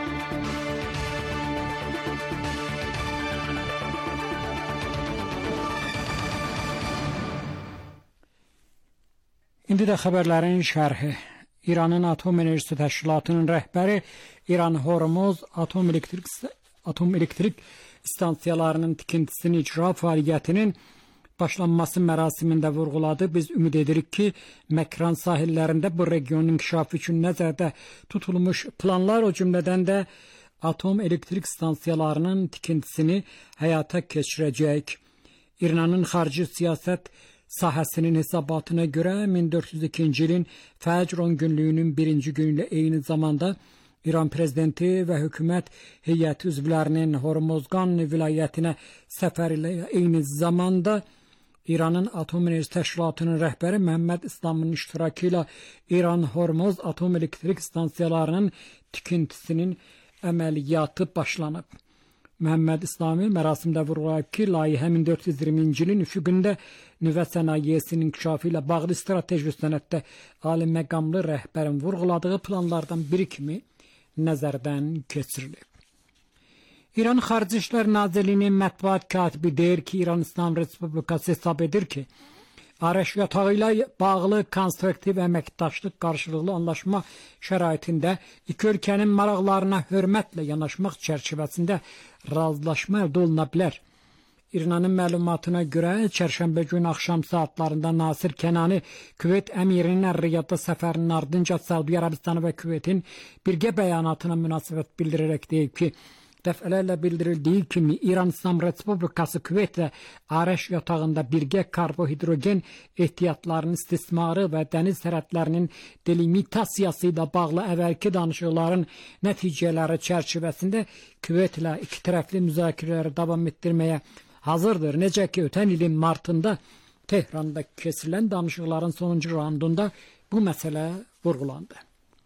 İndi də xəbərlərin şərhi. İranın Atom Enerjisi Təşkilatının rəhbəri İran Hormuz Atom Elektrik Atom Elektrik stansiyalarının tikintisinin icra fəaliyyətinin başlanması mərasimində vurğuladı. Biz ümid edirik ki, Məkran sahillərində bu regionun inkişafı üçün nəzərdə tutulmuş planlar, o cümlədən də atom elektrik stansiyalarının tikintisini həyata keçirəcək. İranın xarici siyasət sahəsinin hesabatına görə min dörd yüz ikinci ilin Fəcr on günlüyünün birinci günü ilə eyni zamanda İran prezidenti və hökumət heyəti üzvlərinin Hormozgan vilayətinə səfəri ilə eyni zamanda İranın Atom Enerjisi Təşkilatının rəhbəri Məhəmməd İslamın iştirakı ilə İran Hormuz Atom Elektrik stansiyalarının tikintisinin əməliyyatı başlanıb. Məhəmməd İslami mərasimdə vurğulayıb ki, layihə min dörd yüz iyirminci ilin üfüqündə nüvə sənayesinin inkişafı ilə bağlı strateji sənəddə ali məqamlı rəhbərin vurğuladığı planlardan biri kimi nəzərdən keçirilib. İran Xarici İşlər Nazirliyinin mətbuat katibi deyir ki, İran İslam Respublikası hesab edir ki, Areş yatağı ilə bağlı konstruktiv əməkdaşlıq qarşılıqlı anlaşma şəraitində iki ölkənin maraqlarına hörmətlə yanaşmaq çərçivəsində razılaşma əldə oluna bilər. İranın məlumatına görə, çərşənbə günü axşam saatlarında Nasir Kənani Küveyt əmirinin Riyadda səfərinin ardınca Səudiyyə Ərəbistanı və Küveytin birgə bəyanatına münasibət bildirərək deyib ki, dəfələrlə bildirildiyi kimi İran İslam Respublikası Küveytlə Areş yatağında birgə karbohidrogen ehtiyatlarının istismarı və dəniz sərhədlərinin delimitasiyası ilə bağlı əvvəlki danışıqların nəticələri çərçivəsində Küveytlə iki tərəfli müzakirələri davam etdirməyə hazırdır. Necə ki, ötən ilin martında Tehranda keçirilən danışıqların sonuncu raundunda bu məsələ vurğulandı.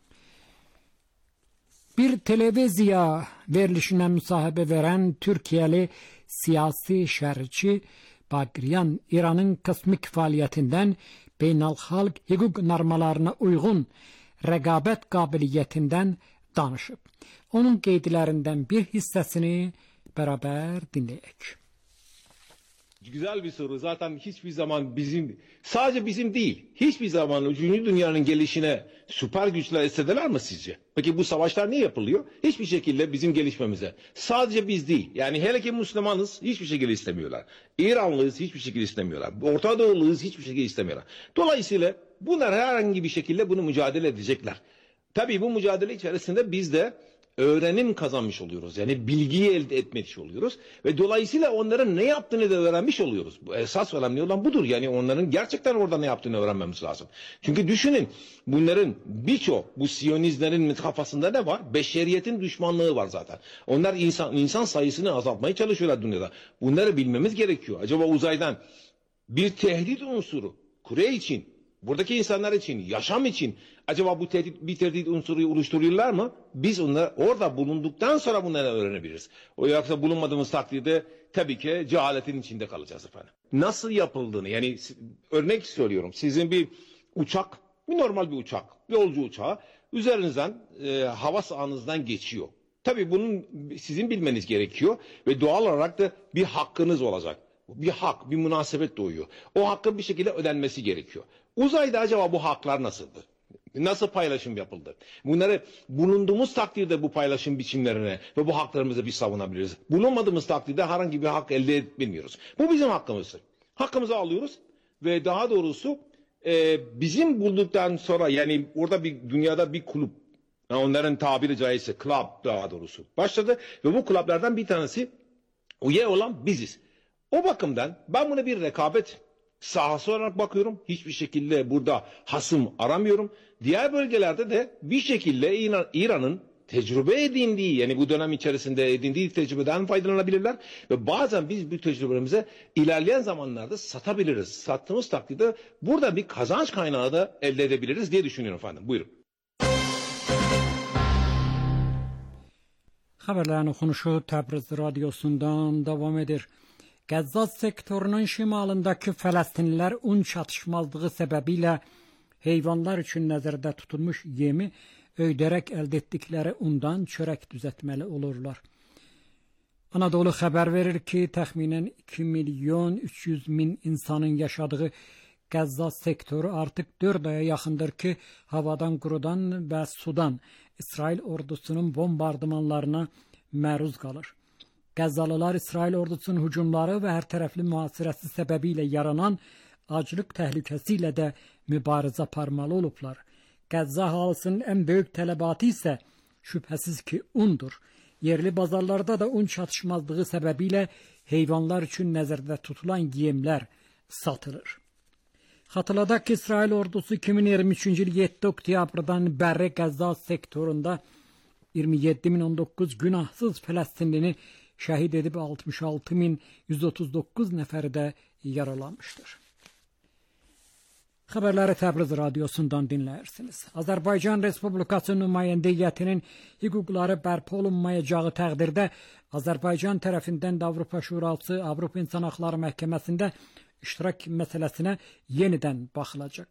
Bir televiziya verilişinə müsahibə verən Türkiyəli siyasi şərhçi Bagriyan İranın kosmik fəaliyyətindən beynəlxalq hüquq normalarına uyğun rəqabət qabiliyyətindən danışıb. Onun qeydlərindən bir hissəsini beraber dinleyek. Güzel bir soru. Zaten hiçbir zaman bizim, sadece bizim değil, hiçbir zaman üçüncü dünyanın gelişine süper güçler istediler mi sizce? Peki bu savaşlar niye yapılıyor? Hiçbir şekilde bizim gelişmemize. Sadece biz değil. Yani hele ki Müslümanız hiçbir şekilde istemiyorlar. İranlıyız hiçbir şekilde istemiyorlar. Orta Doğuluyuz hiçbir şekilde istemiyorlar. Dolayısıyla bunlar herhangi bir şekilde bunu mücadele edecekler. Tabii bu mücadele içerisinde biz de öğrenim kazanmış oluyoruz. Yani bilgiyi elde etmiş oluyoruz. Ve dolayısıyla onların ne yaptığını da öğrenmiş oluyoruz. Bu esas önemli olan budur. Yani onların gerçekten orada ne yaptığını öğrenmemiz lazım. Çünkü düşünün, bunların birçok, bu Siyonistlerin kafasında ne var? Beşeriyetin düşmanlığı var zaten. Onlar insan, insan sayısını azaltmaya çalışıyorlar dünyada. Bunları bilmemiz gerekiyor. Acaba uzaydan bir tehdit unsuru Kore için, buradaki insanlar için, yaşam için acaba bu tehdit, bir tehdit unsuru oluşturuyorlar mı? Biz onları orada bulunduktan sonra bunları öğrenebiliriz. O yoksa bulunmadığımız takdirde tabii ki cehaletin içinde kalacağız efendim. Nasıl yapıldığını, yani örnek söylüyorum. Sizin bir uçak, bir normal bir uçak, yolcu uçağı üzerinizden e, hava sahanızdan geçiyor. Tabii bunun sizin bilmeniz gerekiyor ve doğal olarak da bir hakkınız olacak. Bir hak, bir münasebet doğuyor. O hakkın bir şekilde ödenmesi gerekiyor. Uzayda acaba bu haklar nasıldır? Nasıl paylaşım yapıldı? Bunları bulunduğumuz takdirde bu paylaşım biçimlerine ve bu haklarımızı bir savunabiliriz. Bulunmadığımız takdirde herhangi bir hak elde edebilmiyoruz. Bu bizim hakkımızdır. Hakkımızı alıyoruz ve daha doğrusu e, bizim bulduktan sonra, yani orada bir dünyada bir kulüp, yani onların tabiri caizse club daha doğrusu başladı ve bu kulüplerden bir tanesi üye olan biziz. O bakımdan ben buna bir rekabet sahası olarak bakıyorum. Hiçbir şekilde burada hasım aramıyorum. Diğer bölgelerde de bir şekilde İran, İran'ın tecrübe edindiği, yani bu dönem içerisinde edindiği tecrübeden faydalanabilirler ve bazen biz bu tecrübelerimize ilerleyen zamanlarda satabiliriz. Sattığımız takdirde burada bir kazanç kaynağı da elde edebiliriz diye düşünüyorum efendim. Buyurun. Haberlerin okunuşu Təbriz Radyosu'ndan devam edir. Gaza sektörünün şimalındaki Filistinliler un çatışmazlığı sebebiyle hayvanlar için nezarda tutulmuş yemi öğüderek elde ettikleri undan çörek düzeltmeli olurlar. Anadolu haber verir ki təxminən iki milyon üç yüz min insanın yaşadığı Gaza sektörü artık dörd aya yaxındır ki havadan, qurudan ve sudan İsrail ordusunun bombardımanlarına məruz qalır. Qəzzalılar İsrail ordusunun hücumları ve her taraflı mühasirəsi sebebiyle yaranan acılık təhlükəsiyle de mübarizə aparmalı olublar. Qəzza halısının en büyük tələbatı ise şüphesiz ki undur. Yerli bazarlarda da un çatışmazlığı sebebiyle hayvanlar için nəzərdə tutulan yemler satılır. Hatırladak ki İsrail ordusu iki bin iyirmi üçüncü yıl yeddi oktyabrdan bəri Qəzza sektöründe iyirmi yedi bin on dokuz günahsız Filistinlini şehit edip altmış altı bin yüz otuz dokuz neferi de yaralanmıştır. Haberleri Təbriz Radyosu'ndan dinlersiniz. Azerbaycan Respublikası nümayəndəliyyətinin hüquqları bərpa olunmayacağı təqdirdə Azerbaycan tərəfindən də Avropa Şurası, Avropa İnsan Hakları Məhkəməsində iştirak meselesine yeniden bakılacak.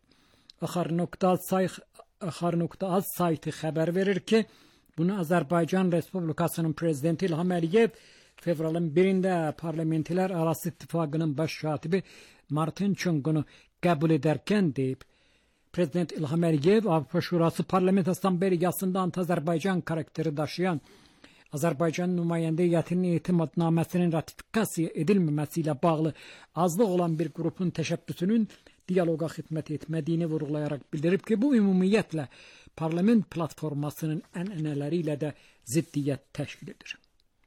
Axar nokta az saytı haber verir ki bunu Azerbaycan Respublikası'nın prezidenti İlham Əliyev fevralın birinde Parlamenter Arası İttifakı'nın baş katibi Martin Çungun'u kabul ederken deyip, Prezident İlham Əliyev Avrupa Şurası Parlament Asambleyası'ndan Azerbaycan karakteri taşıyan Azerbaycan nümayəndəliyyətinin etimadnaməsinin ratifikasiya edilməməsiyle bağlı azlıq olan bir grubun təşəbbüsünün diyaloqa xidmət etmədiyini vurğulayarak bildirib ki, bu ümumiyyətlə parlament platformasının ənənələri de ziddiyyət təşkil edir.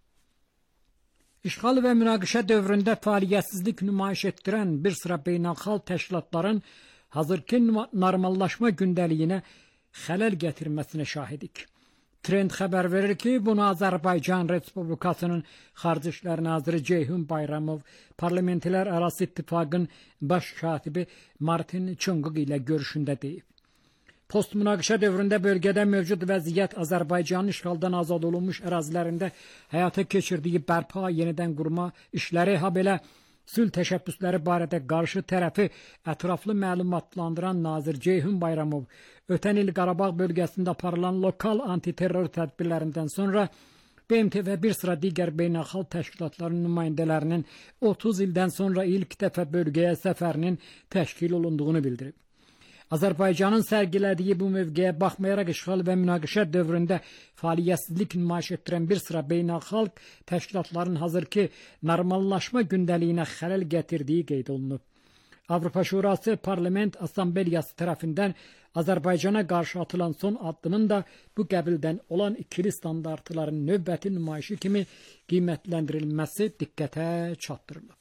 İşğal ve münaqişə dövründə fəaliyyətsizlik nümayiş etdirən bir sıra beynəlxalq təşkilatların hazırki normallaşma gündəliyinə xələl gətirməsinə şahidik. Trend haber verir ki bunu Azerbaycan Respublikası'nın Xarici İşlər Naziri Ceyhun Bayramov, Parlamenter Arası İttifakın baş katibi Martin Çunguq ile görüşünde deyib. Post-münaqişə dövründə bölgədə mövcud vəziyyət Azərbaycanın işğaldan azad olunmuş ərazilərində həyata keçirdiyi bərpa, yenidən qurma işləri, habelə sülh təşəbbüsləri barədə qarşı tərəfi ətraflı məlumatlandıran Nazir Ceyhun Bayramov, ötən il Qarabağ bölgəsində aparılan lokal antiterror tədbirlərindən sonra B M T və bir sıra digər beynəlxalq təşkilatların nümayəndələrinin otuz ildən sonra ilk dəfə bölgəyə səfərinin təşkil olunduğunu bildirib. Azerbaycan'ın sergilediği bu mövqeyə baxmayaraq işğal və münaqişə dövründə fəaliyyətsizlik nümayiş etdirən bir sıra beynəlxalq təşkilatların hazırki normallaşma gündəliyinə xələl gətirdiyi qeyd olunub. Avropa Şurası Parlament Asambleyası tərəfindən Azerbaycan'a qarşı atılan son addımın da bu qəbildən olan ikili standartların növbəti nümayişi kimi qiymətləndirilməsi diqqətə çatdırılıb.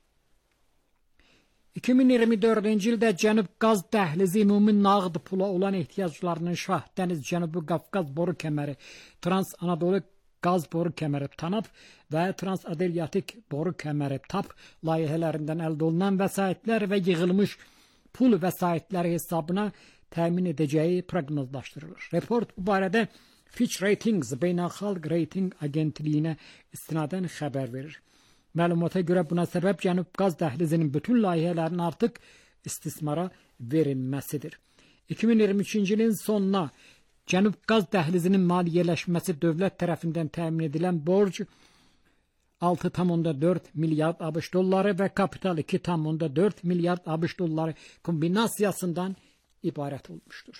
iki bin iyirmi dördüncü ildə Cənub Qaz Dəhlizi ümumi nağd pula olan ehtiyaclarının Şah Dəniz Cənubi Qafqaz boru kəməri, Trans-Anadolu Qaz boru kəməri TANAP və Trans-Adriatik boru kəməri TAP layihələrindən əldə olunan vəsaitlər və yığılmış pul vəsaitləri hesabına təmin edəcəyi proqnozlaşdırılır. Report bu barədə Fitch Ratings Beynəlxalq Rating Agentliyinə istinadən xəbər verir. Məlumata görə buna səbəb Cənub Qaz Dəhlizinin bütün layihələrin artıq istismara verilməsidir. iki bin iyirmi üçüncü ilin sonuna Cənub qaz dəhlizinin maliyyələşməsi dövlət tərəfindən təmin edilən borc altı nöqtə dörd milyard ABŞ dolları və kapital iki nöqtə dörd milyard ABŞ dolları kombinasiyasından ibarət olmuşdur.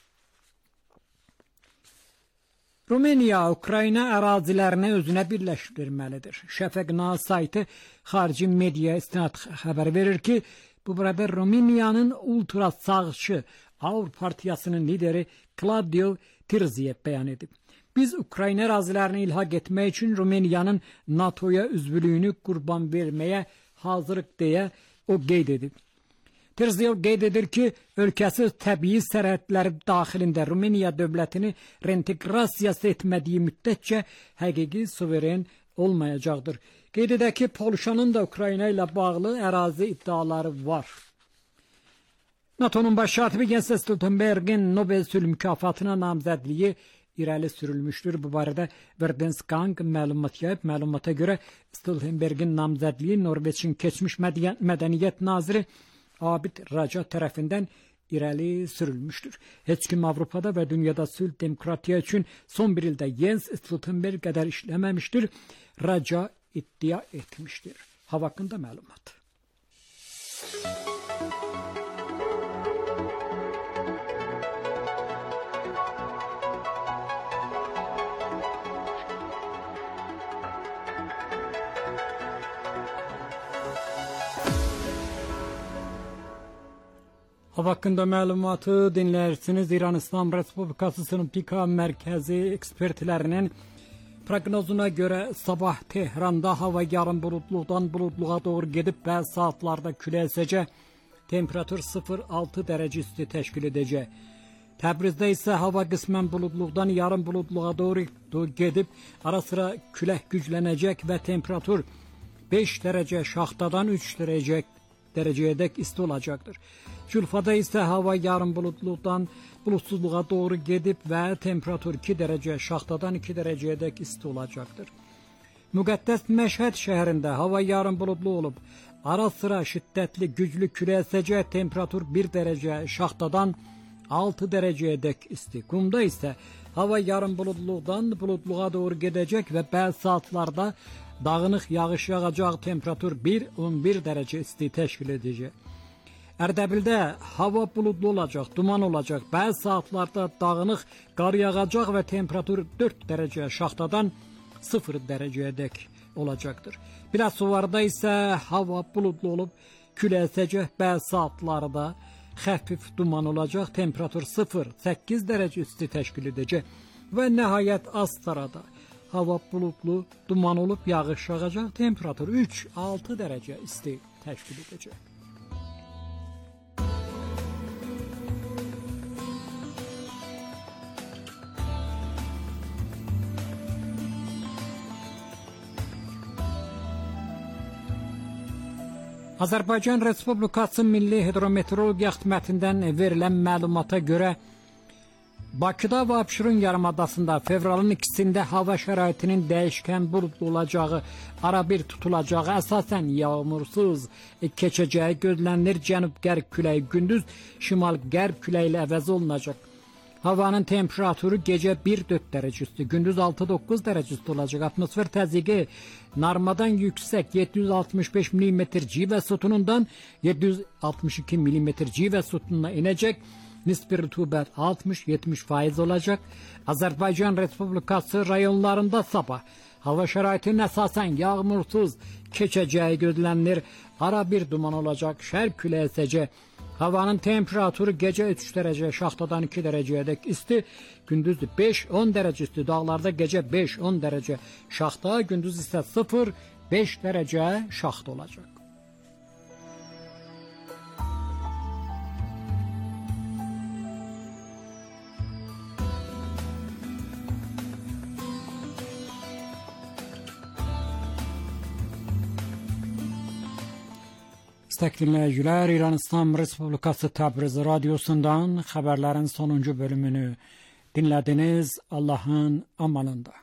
Rumıniya Ukrayna ərazilərini özünə birləşdirməlidir. Şəfəq.na saytı xarici media istinad xəbər verir ki, bu burada Rumıniyanın ultra sağçı Avr Partiyasının lideri Claudiu Tirziyev bəyan edib. Biz Ukrayna ərazilərini ilhaq etmək üçün Rumıniyanın NATOya üzvlüyünü qurban verməyə hazırıq deyə o qeyd edib. Tirziyev qeyd edir ki, ölkəsi təbii sərhədləri daxilində Rumıniya dövlətini reinteqrasiyası etmədiyi müddətcə həqiqi suveren olmayacaqdır. Qeyd edək ki, Polşanın da Ukrayna ilə bağlı ərazi iddiaları var. NATO'nun baş katibi Jens Stoltenberg'in Nobel sülh mükafatına namzədliyi irəli sürülmüşdür. Bu barədə Verdensgang məlumat yayıb. Məlumata görə Stoltenberg'in namzədliyi Norveçin keçmiş mədəniyyət naziri Abid Raca tərəfindən irəli sürülmüşdür. Heç kim Avropada və dünyada sülh demokratiya üçün son bir ildə Jens Stoltenberg qədər işləməmişdir. Raca iddia etmişdir. Hava haqqında məlumat. Hava haqqında məlumatı dinləyirsiniz. İran İslam Respublikası Sinoptika Mərkəzi ekspertlərinin proqnozuna görə sabah Tehranda hava yarım buludluqdan buludluğa doğru gedib bəzi saatlarda külək əsəcək. Temperatur sıfır altı dərəcə isti təşkil edəcək. Təbrizdə isə hava qismən buludluqdan yarım buludluğa doğru gedib ara sıra külək güclənəcək və temperatur beş dərəcə şaxtadan üç dərəcə dərəcəyədək isti olacaqdır. Külfada isə hava yarım buludluqdan buludsuzluğa doğru gedib və temperatur iki dərəcə şaxtadan iki dərəcəyədək isti olacaqdır. Müqəddəs Məşhəd şəhərində hava yarım buludlu olub, ara sıra şiddətli güclü külək əsəcək, temperatur bir dərəcə şaxtadan altı dərəcəyədək isti. Qumda isə hava yarım buludluqdan buludluğa doğru gedəcək və bəzi saatlarda dağınıq yağış yağacaq, temperatur bir on bir dərəcə isti təşkil edəcək. Ərdəbildə hava buludlu olacaq, duman olacaq, bəzi saatlarda dağınıq qar yağacaq və temperatur dörd dərəcə şaxtadan sıfır dərəcəyədək olacaqdır. Biləsuvarda isə hava buludlu olub, külək əsəcək, bəzi saatlarda xəfif duman olacaq, temperatur sıfır səkkiz dərəcə isti təşkil edəcək və nəhayət Astarada hava buludlu, duman olub, yağış yağacaq, temperatur üç altı dərəcə isti təşkil edəcək. Azərbaycan Respublikası Milli Hidrometeorologiya Xidmətindən verilən məlumata görə Bakıda və Abşeron yarımadasında fevralın ikisində hava şəraitinin dəyişkən buludlu olacağı, ara bir tutulacağı, əsasən yağmursuz keçəcəyi gözlənilir. Cənub-qərb küləyi gündüz şimal-qərb küləyi ilə əvəz olunacaq. Havanın temperaturu gecə bir dörd dərəcə isti, gündüz altı doqquz dərəcə isti olacaq. Atmosfer təzyiqi normadan yüksək yeddi yüz altmış beş millimetr civə sütunundan yeddi yüz altmış iki millimetr civə sütununa inəcək. Nisbi rütubət altmış yetmiş faiz olacaq. Azərbaycan Respublikası rayonlarında sabah hava şəraitinin əsasən yağmursuz keçəcəyi gözlənilir. Ara bir duman olacaq, şərq küləyi əsəcək. Havanın temperaturu gecə üç dərəcə şaxtadan iki dərəcəyədək isti, gündüz beş on dərəcə isti, dağlarda gecə beş on dərəcə şaxta, gündüz isə sıfır beş dərəcə şaxta olacaq. İstəkli dinləyicilər, İran İslam Respublikası Təbriz radiosundan xəbərlərin sonuncu bölümünü dinlədiniz. Allahın amanında.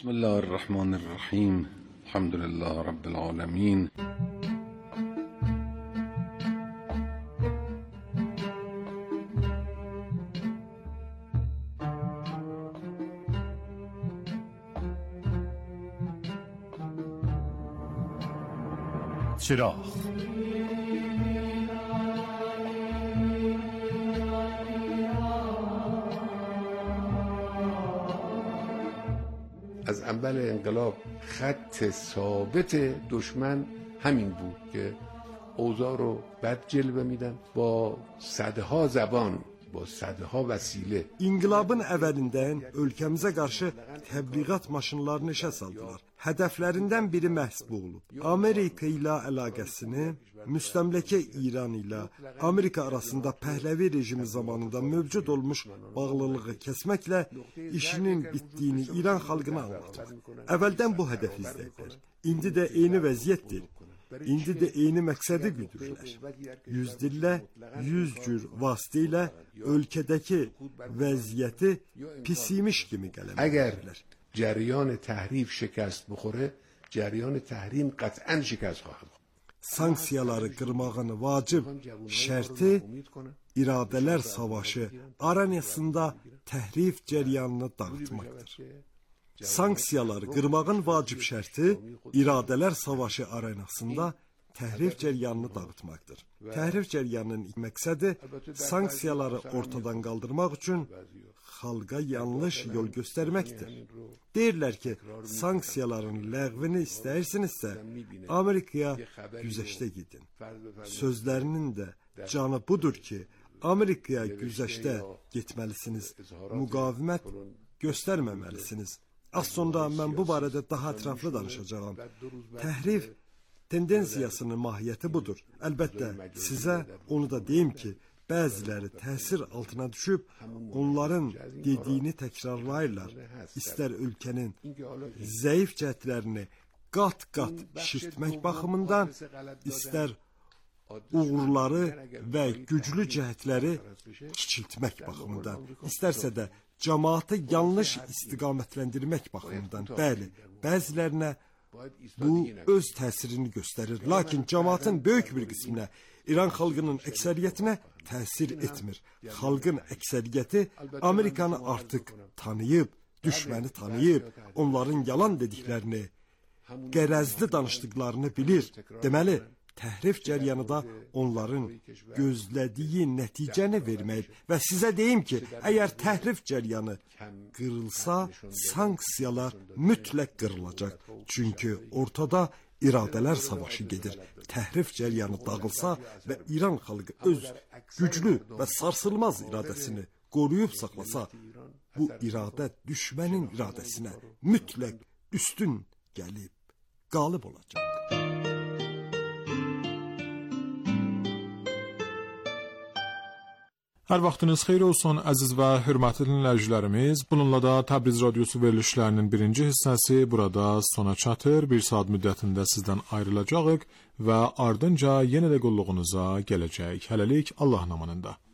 بسم الله الرحمن الرحیم. الحمد لله رب العالمین. چراغ از اول انقلاب خط ثابت دشمن همین بود که اوضاع رو بد جلوه میدن با صدها زبان با صدها vəsilə. İnqilabın əvvəlindən ölkəmizə qarşı təbliğat maşınlarını işə saldılar. Hədəflərindən biri məhz bu olub. Amerika ilə əlaqəsini müstəmləkə İran ilə Amerika arasında Pəhləvi rejimi zamanında mövcud olmuş bağlılığı kəsməklə işinin bitdiyini İran xalqına anlatır. Əvvəldən bu hədəf izlədilər. İndi də eyni vəziyyətdir. İndi də eyni məqsədi güdürlər. Yüz dillə, yüz cür vasitə ilə ölkədəki vəziyyəti pisimiş kimi qələmə اگر gətirirlər. جریان تحریف شکست بخوره جریان تحریم قطعا شکست خواهد خورد. Sanksiyaları qırmağın vacib şərti iradələr savaşı arenasında təhrif cəryanını dağıtmaqdır. Sanksiyaları qırmağın vacib şərti iradələr savaşı arenasında təhrif cəryanını dağıtmaqdır. Təhrif cəryanının məqsədi sanksiyaları ortadan qaldırmaq üçün xalqa yanlış yol göstərməkdir. Deyirlər ki, sanksiyaların ləğvini istəyirsinizsə, Amerikaya güzəştə gidin. Sözlərinin də canı budur ki, Amerikaya güzəştə getməlisiniz, müqavimət göstərməməlisiniz. Az sonra mən bu barədə daha ətraflı danışacağam. Təhrif tendensiyasının mahiyyəti budur. Əlbəttə, sizə onu da deyim ki, bəziləri təsir altına düşüb, onların dediyini təkrarlayırlar. İstər ölkənin zəif cəhətlərini qat-qat şişirtmək baxımından, istər uğurları və güclü cəhətləri kiçiltmək baxımından, istərsə də cəmaatı yanlış istiqamətləndirmək baxımından. Bəli, bəzilərinə bu öz təsirini göstərir. Lakin cəmaatın böyük bir qisminə, İran xalqının əksəriyyətinə təsir etmir. Xalqın əksəriyyəti Amerikanı artıq tanıyıb, düşməni tanıyıb, onların yalan dediklərini, qərəzli danışdıqlarını bilir. Deməli, təhrif cəryanı da onların gözlədiyi nəticəni verməyib. Və sizə deyim ki, əgər təhrif cəryanı qırılsa, sanksiyalar mütləq qırılacaq. Çünki ortada iradələr savaşı gedir. Təhrif cəryanı dağılsa və İran xalqı öz güclü və sarsılmaz iradəsini qoruyub saxlasa, bu iradə düşmənin iradəsinə mütləq üstün gəlib, qalib olacaq. Hər vaxtınız xeyir olsun əziz və hörmətli dinləyicilərimiz. Bununla da Təbriz Radiosu verilişlərinin birinci hissəsi burada sona çatır. Bir saat müddətində sizdən ayrılacağıq və ardınca yenə də qulluğunuza gələcək. Hələlik Allah namanında.